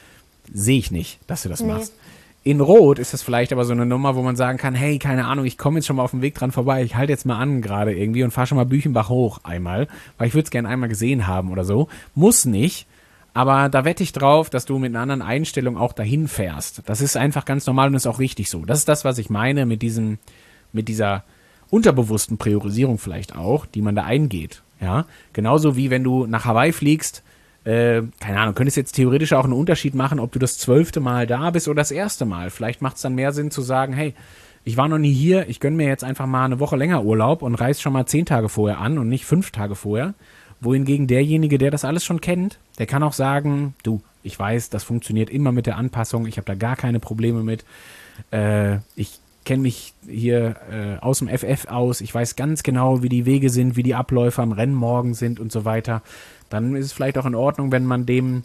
Sehe ich nicht, dass du das nee. machst. In Rot ist das vielleicht aber so eine Nummer, wo man sagen kann, hey, keine Ahnung, ich komme jetzt schon mal auf dem Weg dran vorbei. Ich halte jetzt mal an gerade irgendwie und fahre schon mal Büchenbach hoch einmal, weil ich würde es gerne einmal gesehen haben oder so. Muss nicht, aber da wette ich drauf, dass du mit einer anderen Einstellung auch dahin fährst. Das ist einfach ganz normal und ist auch richtig so. Das ist das, was ich meine mit diesem, mit dieser unterbewussten Priorisierung vielleicht auch, die man da eingeht. Ja, genauso wie wenn du nach Hawaii fliegst, äh, keine Ahnung, könntest jetzt theoretisch auch einen Unterschied machen, ob du das zwölfte Mal da bist oder das erste Mal. Vielleicht macht es dann mehr Sinn zu sagen, hey, ich war noch nie hier, ich gönne mir jetzt einfach mal eine Woche länger Urlaub und reise schon mal zehn Tage vorher an und nicht fünf Tage vorher. Wohingegen derjenige, der das alles schon kennt, der kann auch sagen, du, ich weiß, das funktioniert immer mit der Anpassung, ich habe da gar keine Probleme mit. Äh, ich kenne mich hier äh, aus dem F F aus, ich weiß ganz genau, wie die Wege sind, wie die Abläufe am Rennmorgen sind und so weiter, dann ist es vielleicht auch in Ordnung, wenn man dem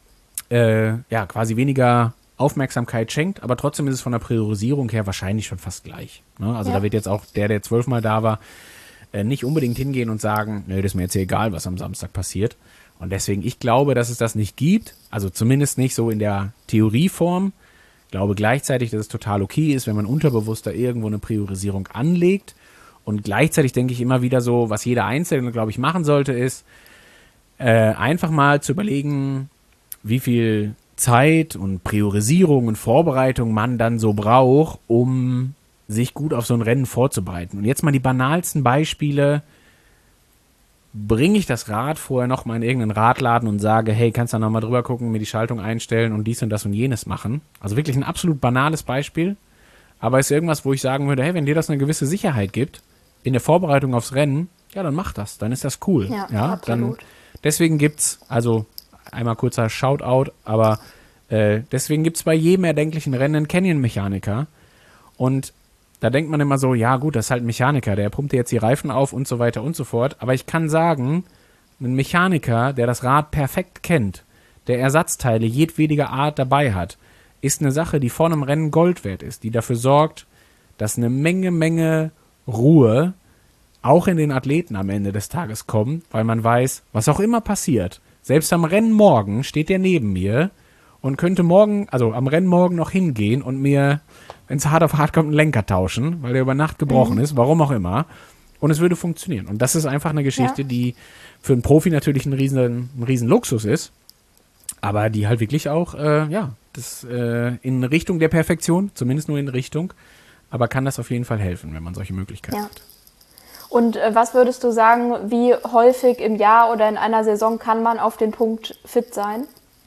äh, ja quasi weniger Aufmerksamkeit schenkt, aber trotzdem ist es von der Priorisierung her wahrscheinlich schon fast gleich. Ne? Also ja. Da wird jetzt auch der, der zwölfmal da war, äh, nicht unbedingt hingehen und sagen, nö, das ist mir jetzt egal, was am Samstag passiert. Und deswegen, ich glaube, dass es das nicht gibt, also zumindest nicht so in der Theorieform. Ich glaube gleichzeitig, dass es total okay ist, wenn man unterbewusst da irgendwo eine Priorisierung anlegt. Und gleichzeitig denke ich immer wieder so, was jeder Einzelne, glaube ich, machen sollte, ist, äh, einfach mal zu überlegen, wie viel Zeit und Priorisierung und Vorbereitung man dann so braucht, um sich gut auf so ein Rennen vorzubereiten. Und jetzt mal die banalsten Beispiele. Bringe ich das Rad vorher noch mal in irgendeinen Radladen und sage, hey, kannst du da noch mal drüber gucken, mir die Schaltung einstellen und dies und das und jenes machen? Also wirklich ein absolut banales Beispiel, aber ist irgendwas, wo ich sagen würde, hey, wenn dir das eine gewisse Sicherheit gibt, in der Vorbereitung aufs Rennen, ja, dann mach das, dann ist das cool. Ja, ja absolut. Dann, deswegen gibt's, also einmal kurzer Shoutout, aber äh, deswegen gibt's bei jedem erdenklichen Rennen einen Canyon-Mechaniker und da denkt man immer so, ja gut, das ist halt ein Mechaniker, der pumpt dir jetzt die Reifen auf und so weiter und so fort. Aber ich kann sagen, ein Mechaniker, der das Rad perfekt kennt, der Ersatzteile jedwediger Art dabei hat, ist eine Sache, die vor einem Rennen Gold wert ist, die dafür sorgt, dass eine Menge, Menge Ruhe auch in den Athleten am Ende des Tages kommt, weil man weiß, was auch immer passiert. Selbst am Rennen morgen steht der neben mir und könnte morgen, also am Rennen morgen noch hingehen und mir, wenn es hart auf hart kommt, einen Lenker tauschen, weil der über Nacht gebrochen mhm. ist, warum auch immer. Und es würde funktionieren. Und das ist einfach eine Geschichte, ja. die für einen Profi natürlich ein riesen, ein riesen Luxus ist, aber die halt wirklich auch, äh, ja, das äh, in Richtung der Perfektion, zumindest nur in Richtung, aber kann das auf jeden Fall helfen, wenn man solche Möglichkeiten ja. hat. Und äh, was würdest du sagen, wie häufig im Jahr oder in einer Saison kann man auf den Punkt fit sein?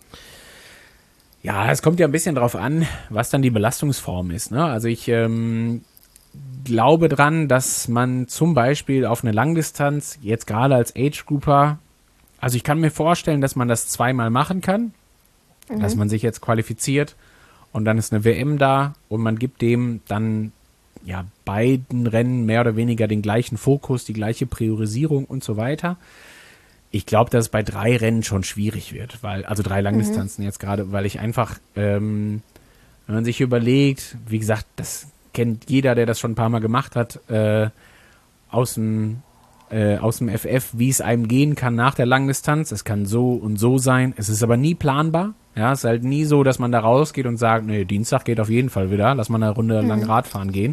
Ja, es kommt ja ein bisschen drauf an, was dann die Belastungsform ist. Ne? Also ich ähm, glaube dran, dass man zum Beispiel auf eine Langdistanz, jetzt gerade als Age-Grouper, also ich kann mir vorstellen, dass man das zweimal machen kann, mhm. dass man sich jetzt qualifiziert und dann ist eine W M da und man gibt dem dann ja beiden Rennen mehr oder weniger den gleichen Fokus, die gleiche Priorisierung und so weiter. Ich glaube, dass es bei drei Rennen schon schwierig wird, weil, also drei Langdistanzen mhm. jetzt gerade, weil ich einfach, ähm, wenn man sich überlegt, wie gesagt, das kennt jeder, der das schon ein paar Mal gemacht hat, äh, aus dem, äh, aus dem F F, wie es einem gehen kann nach der Langdistanz. Es kann so und so sein. Es ist aber nie planbar. Ja, es ist halt nie so, dass man da rausgeht und sagt, nee, Dienstag geht auf jeden Fall wieder, lass mal eine Runde mhm. lang Radfahren gehen.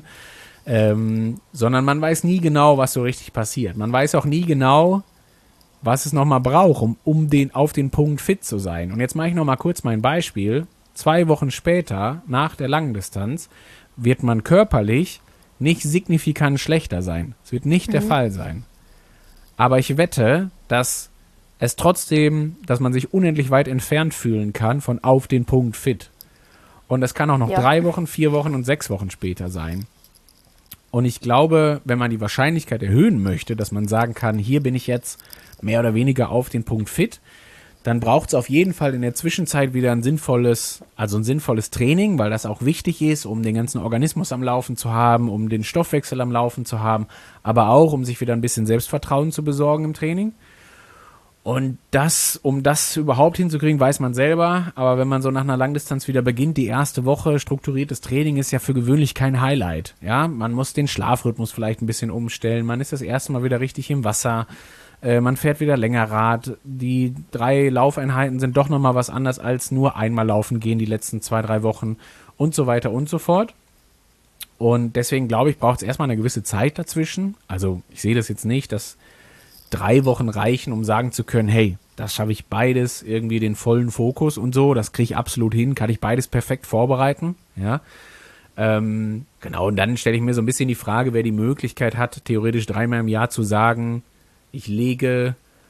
Ähm, sondern man weiß nie genau, was so richtig passiert. Man weiß auch nie genau, was es nochmal braucht, um, um den, auf den Punkt fit zu sein. Und jetzt mache ich nochmal kurz mein Beispiel. Zwei Wochen später, nach der Langdistanz, wird man körperlich nicht signifikant schlechter sein. Es wird nicht mhm. der Fall sein. Aber ich wette, dass es trotzdem, dass man sich unendlich weit entfernt fühlen kann von auf den Punkt fit. Und es kann auch noch ja. drei Wochen, vier Wochen und sechs Wochen später sein. Und ich glaube, wenn man die Wahrscheinlichkeit erhöhen möchte, dass man sagen kann, hier bin ich jetzt mehr oder weniger auf den Punkt fit, dann braucht es auf jeden Fall in der Zwischenzeit wieder ein sinnvolles, also ein sinnvolles Training, weil das auch wichtig ist, um den ganzen Organismus am Laufen zu haben, um den Stoffwechsel am Laufen zu haben, aber auch, um sich wieder ein bisschen Selbstvertrauen zu besorgen im Training. Und das, um das überhaupt hinzukriegen, weiß man selber. Aber wenn man so nach einer Langdistanz wieder beginnt, die erste Woche strukturiertes Training ist ja für gewöhnlich kein Highlight. Ja, man muss den Schlafrhythmus vielleicht ein bisschen umstellen. Man ist das erste Mal wieder richtig im Wasser. Äh, man fährt wieder länger Rad. Die drei Laufeinheiten sind doch nochmal was anderes als nur einmal laufen gehen die letzten zwei, drei Wochen und so weiter und so fort. Und deswegen glaube ich, braucht es erstmal eine gewisse Zeit dazwischen. Also ich sehe das jetzt nicht, dass drei Wochen reichen, um sagen zu können, hey, das schaffe ich beides, irgendwie den vollen Fokus und so, das kriege ich absolut hin, kann ich beides perfekt vorbereiten, ja. Ähm, genau, und dann stelle ich mir so ein bisschen die Frage, wer die Möglichkeit hat, theoretisch dreimal im Jahr zu sagen, ich lege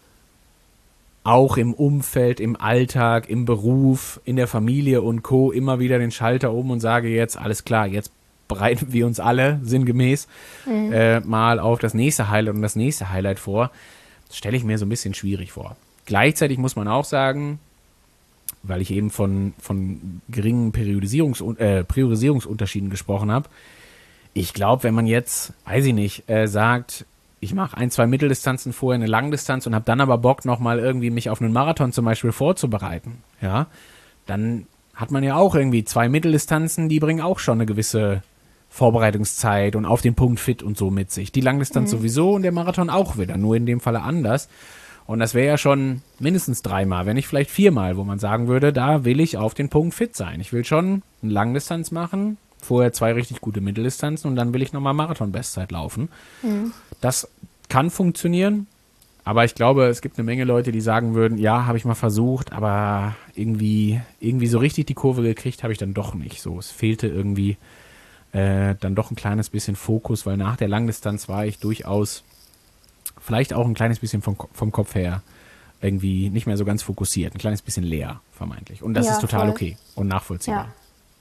auch im Umfeld, im Alltag, im Beruf, in der Familie und Co. immer wieder den Schalter um und sage jetzt, alles klar, jetzt bereiten wir uns alle sinngemäß mhm. äh, mal auf das nächste Highlight und das nächste Highlight vor. Das stelle ich mir so ein bisschen schwierig vor. Gleichzeitig muss man auch sagen, weil ich eben von, von geringen Periodisierungs- äh, Priorisierungsunterschieden gesprochen habe, Ich glaube, wenn man jetzt, weiß ich nicht, äh, sagt, ich mache ein, zwei Mitteldistanzen vorher, eine Langdistanz und habe dann aber Bock, nochmal irgendwie mich auf einen Marathon zum Beispiel vorzubereiten, ja, dann hat man ja auch irgendwie zwei Mitteldistanzen, die bringen auch schon eine gewisse Vorbereitungszeit und auf den Punkt fit und so mit sich. Die Langdistanz mhm. sowieso und der Marathon auch wieder, nur in dem Falle anders. Und das wäre ja schon mindestens dreimal, wenn nicht vielleicht viermal, wo man sagen würde, da will ich auf den Punkt fit sein. Ich will schon eine Langdistanz machen, vorher zwei richtig gute Mitteldistanzen und dann will ich nochmal Marathon-Bestzeit laufen. Mhm. Das kann funktionieren, aber ich glaube, es gibt eine Menge Leute, die sagen würden, ja, habe ich mal versucht, aber irgendwie, irgendwie so richtig die Kurve gekriegt habe ich dann doch nicht. So, es fehlte irgendwie äh, dann doch ein kleines bisschen Fokus, weil nach der Langdistanz war ich durchaus vielleicht auch ein kleines bisschen vom, vom Kopf her irgendwie nicht mehr so ganz fokussiert, ein kleines bisschen leer vermeintlich. Und das ja, ist total voll. Okay und nachvollziehbar. Ja.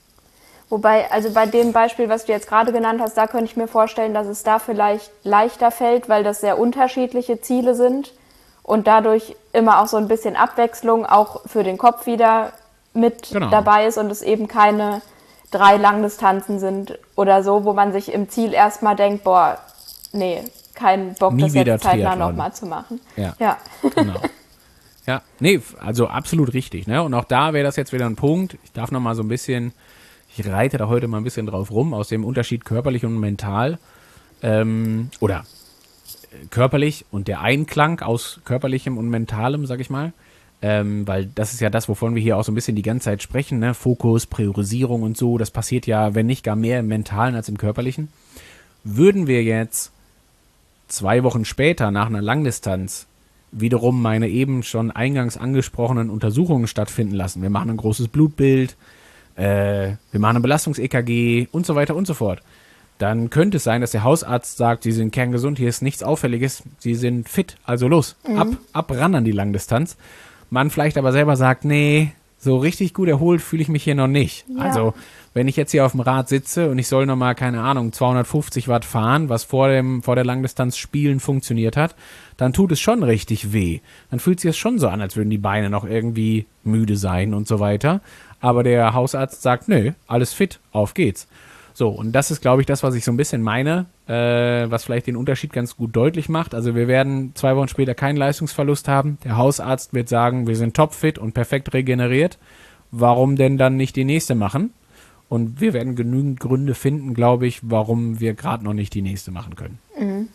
Wobei, also bei dem Beispiel, was du jetzt gerade genannt hast, da könnte ich mir vorstellen, dass es da vielleicht leichter fällt, weil das sehr unterschiedliche Ziele sind und dadurch immer auch so ein bisschen Abwechslung auch für den Kopf wieder mit genau. dabei ist und es eben keine drei Langdistanzen sind oder so, wo man sich im Ziel erstmal denkt, boah, nee, kein Bock, Nie das jetzt zeitnah nochmal zu machen. Ja, ja. Genau. Ja, nee, also absolut richtig, ne? Und auch da wäre das jetzt wieder ein Punkt. Ich darf nochmal so ein bisschen Ich reite da heute mal ein bisschen drauf rum, aus dem Unterschied körperlich und mental. Ähm, oder körperlich und der Einklang aus körperlichem und mentalem, sag ich mal. Ähm, weil das ist ja das, wovon wir hier auch so ein bisschen die ganze Zeit sprechen, ne? Fokus, Priorisierung und so. Das passiert ja, wenn nicht gar mehr im Mentalen als im Körperlichen. Würden wir jetzt zwei Wochen später nach einer Langdistanz wiederum meine eben schon eingangs angesprochenen Untersuchungen stattfinden lassen. Wir machen ein großes Blutbild, Äh, wir machen ein Belastungs-E K G und so weiter und so fort. Dann könnte es sein, dass der Hausarzt sagt, Sie sind kerngesund, hier ist nichts Auffälliges, Sie sind fit, also los, mhm. ab, ab ran an die Langdistanz. Man vielleicht aber selber sagt, nee, so richtig gut erholt fühle ich mich hier noch nicht. Ja. Also, wenn ich jetzt hier auf dem Rad sitze und ich soll nochmal, keine Ahnung, zweihundertfünfzig Watt fahren, was vor dem, vor der Langdistanz Spielen funktioniert hat, dann tut es schon richtig weh. Dann fühlt sich es schon so an, als würden die Beine noch irgendwie müde sein und so weiter. Aber der Hausarzt sagt, nö, alles fit, auf geht's. So, und das ist, glaube ich, das, was ich so ein bisschen meine, äh, was vielleicht den Unterschied ganz gut deutlich macht. Also wir werden zwei Wochen später keinen Leistungsverlust haben. Der Hausarzt wird sagen, wir sind topfit und perfekt regeneriert. Warum denn dann nicht die nächste machen? Und wir werden genügend Gründe finden, glaube ich, warum wir gerade noch nicht die nächste machen können. Mhm.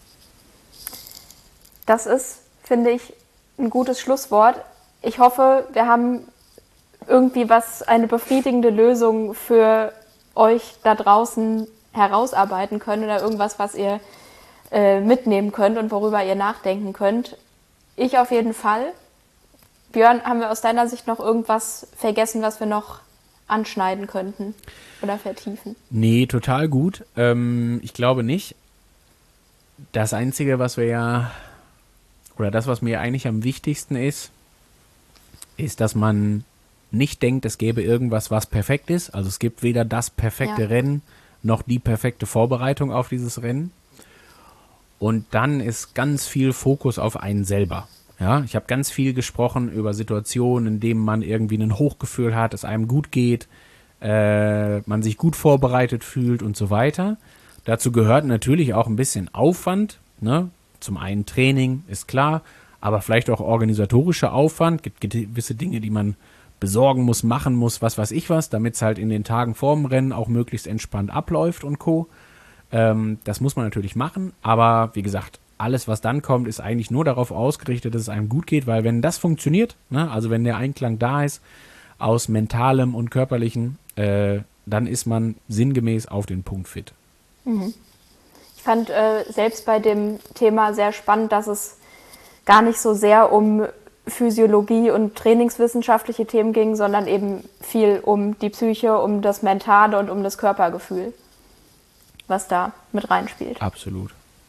Das ist, finde ich, ein gutes Schlusswort. Ich hoffe, wir haben irgendwie was, eine befriedigende Lösung für euch da draußen herausarbeiten können oder irgendwas, was ihr äh, mitnehmen könnt und worüber ihr nachdenken könnt. Ich auf jeden Fall. Björn, haben wir aus deiner Sicht noch irgendwas vergessen, was wir noch anschneiden könnten oder vertiefen? Nee, total gut. Ähm, ich glaube nicht. Das Einzige, was wir ja, oder das, was mir eigentlich am wichtigsten ist, ist, dass man nicht denkt, es gäbe irgendwas, was perfekt ist. Also es gibt weder das perfekte ja. Rennen, noch die perfekte Vorbereitung auf dieses Rennen. Und dann ist ganz viel Fokus auf einen selber. Ja, ich habe ganz viel gesprochen über Situationen, in denen man irgendwie ein Hochgefühl hat, es einem gut geht, äh, man sich gut vorbereitet fühlt und so weiter. Dazu gehört natürlich auch ein bisschen Aufwand, ne? Zum einen Training, ist klar, aber vielleicht auch organisatorischer Aufwand. Gibt gewisse Dinge, die man besorgen muss, machen muss, was weiß ich was, damit es halt in den Tagen vorm Rennen auch möglichst entspannt abläuft und Co. Ähm, das muss man natürlich machen, aber wie gesagt, alles, was dann kommt, ist eigentlich nur darauf ausgerichtet, dass es einem gut geht, weil wenn das funktioniert, ne, also wenn der Einklang da ist, aus mentalem und körperlichen, äh, dann ist man sinngemäß auf den Punkt fit. Mhm. Ich fand äh, selbst bei dem Thema sehr spannend, dass es gar nicht so sehr um Physiologie und trainingswissenschaftliche Themen ging, sondern eben viel um die Psyche, um das Mentale und um das Körpergefühl, was da mit reinspielt. Absolut.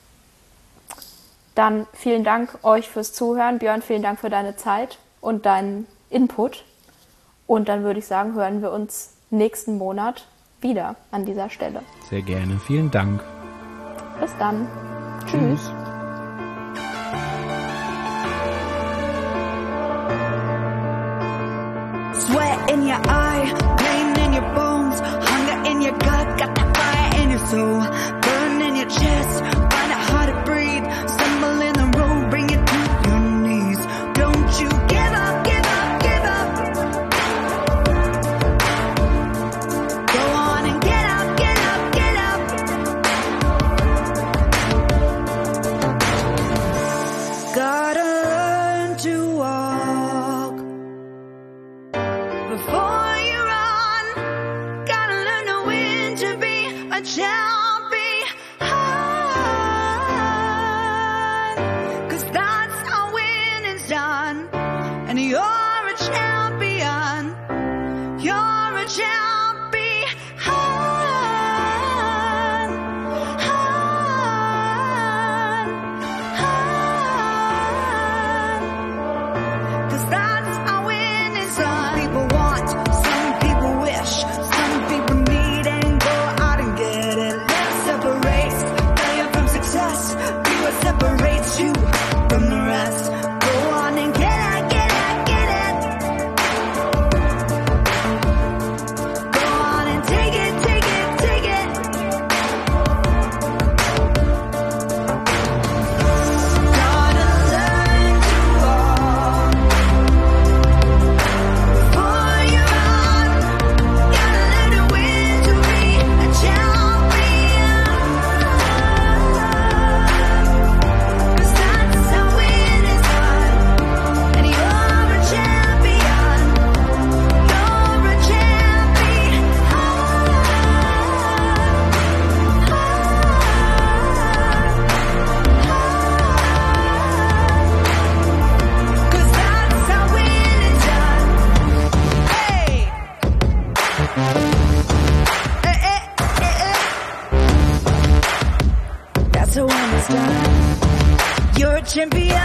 Dann vielen Dank euch fürs Zuhören. Björn, vielen Dank für deine Zeit und deinen Input. Und dann würde ich sagen, hören wir uns nächsten Monat wieder an dieser Stelle. Sehr gerne. Vielen Dank. Bis dann. Tschüss. Tschüss. Sweat in your eye, pain in your bones, hunger in your gut, got that fire in your so burn in your chest, find it hard to breathe, stumble in the road, bring it to your knees. Don't you give up, give up, give up. Go on and get up, get up, get up. Gotta learn to walk before you run. Gotta learn to win, to be a champion. 'Cause that's how winning's done. And you're a champion. You're a champion. 'Cause that's how winning's done. Some people want, some people wish, some people need and go out and get it. Let's separate failure from success. Be what separates you from the rest. Go on and get it, get it, get it. Go on and take it, take it, take it. Gotta learn to walk before you run. Gotta learn to win, to be a champion. 'Cause that's how winning's done. And you're a champion. You're a champion. 'Cause that's how winning's done. Hey! Eh, eh, eh, eh. That's how winning's done. You're a champion.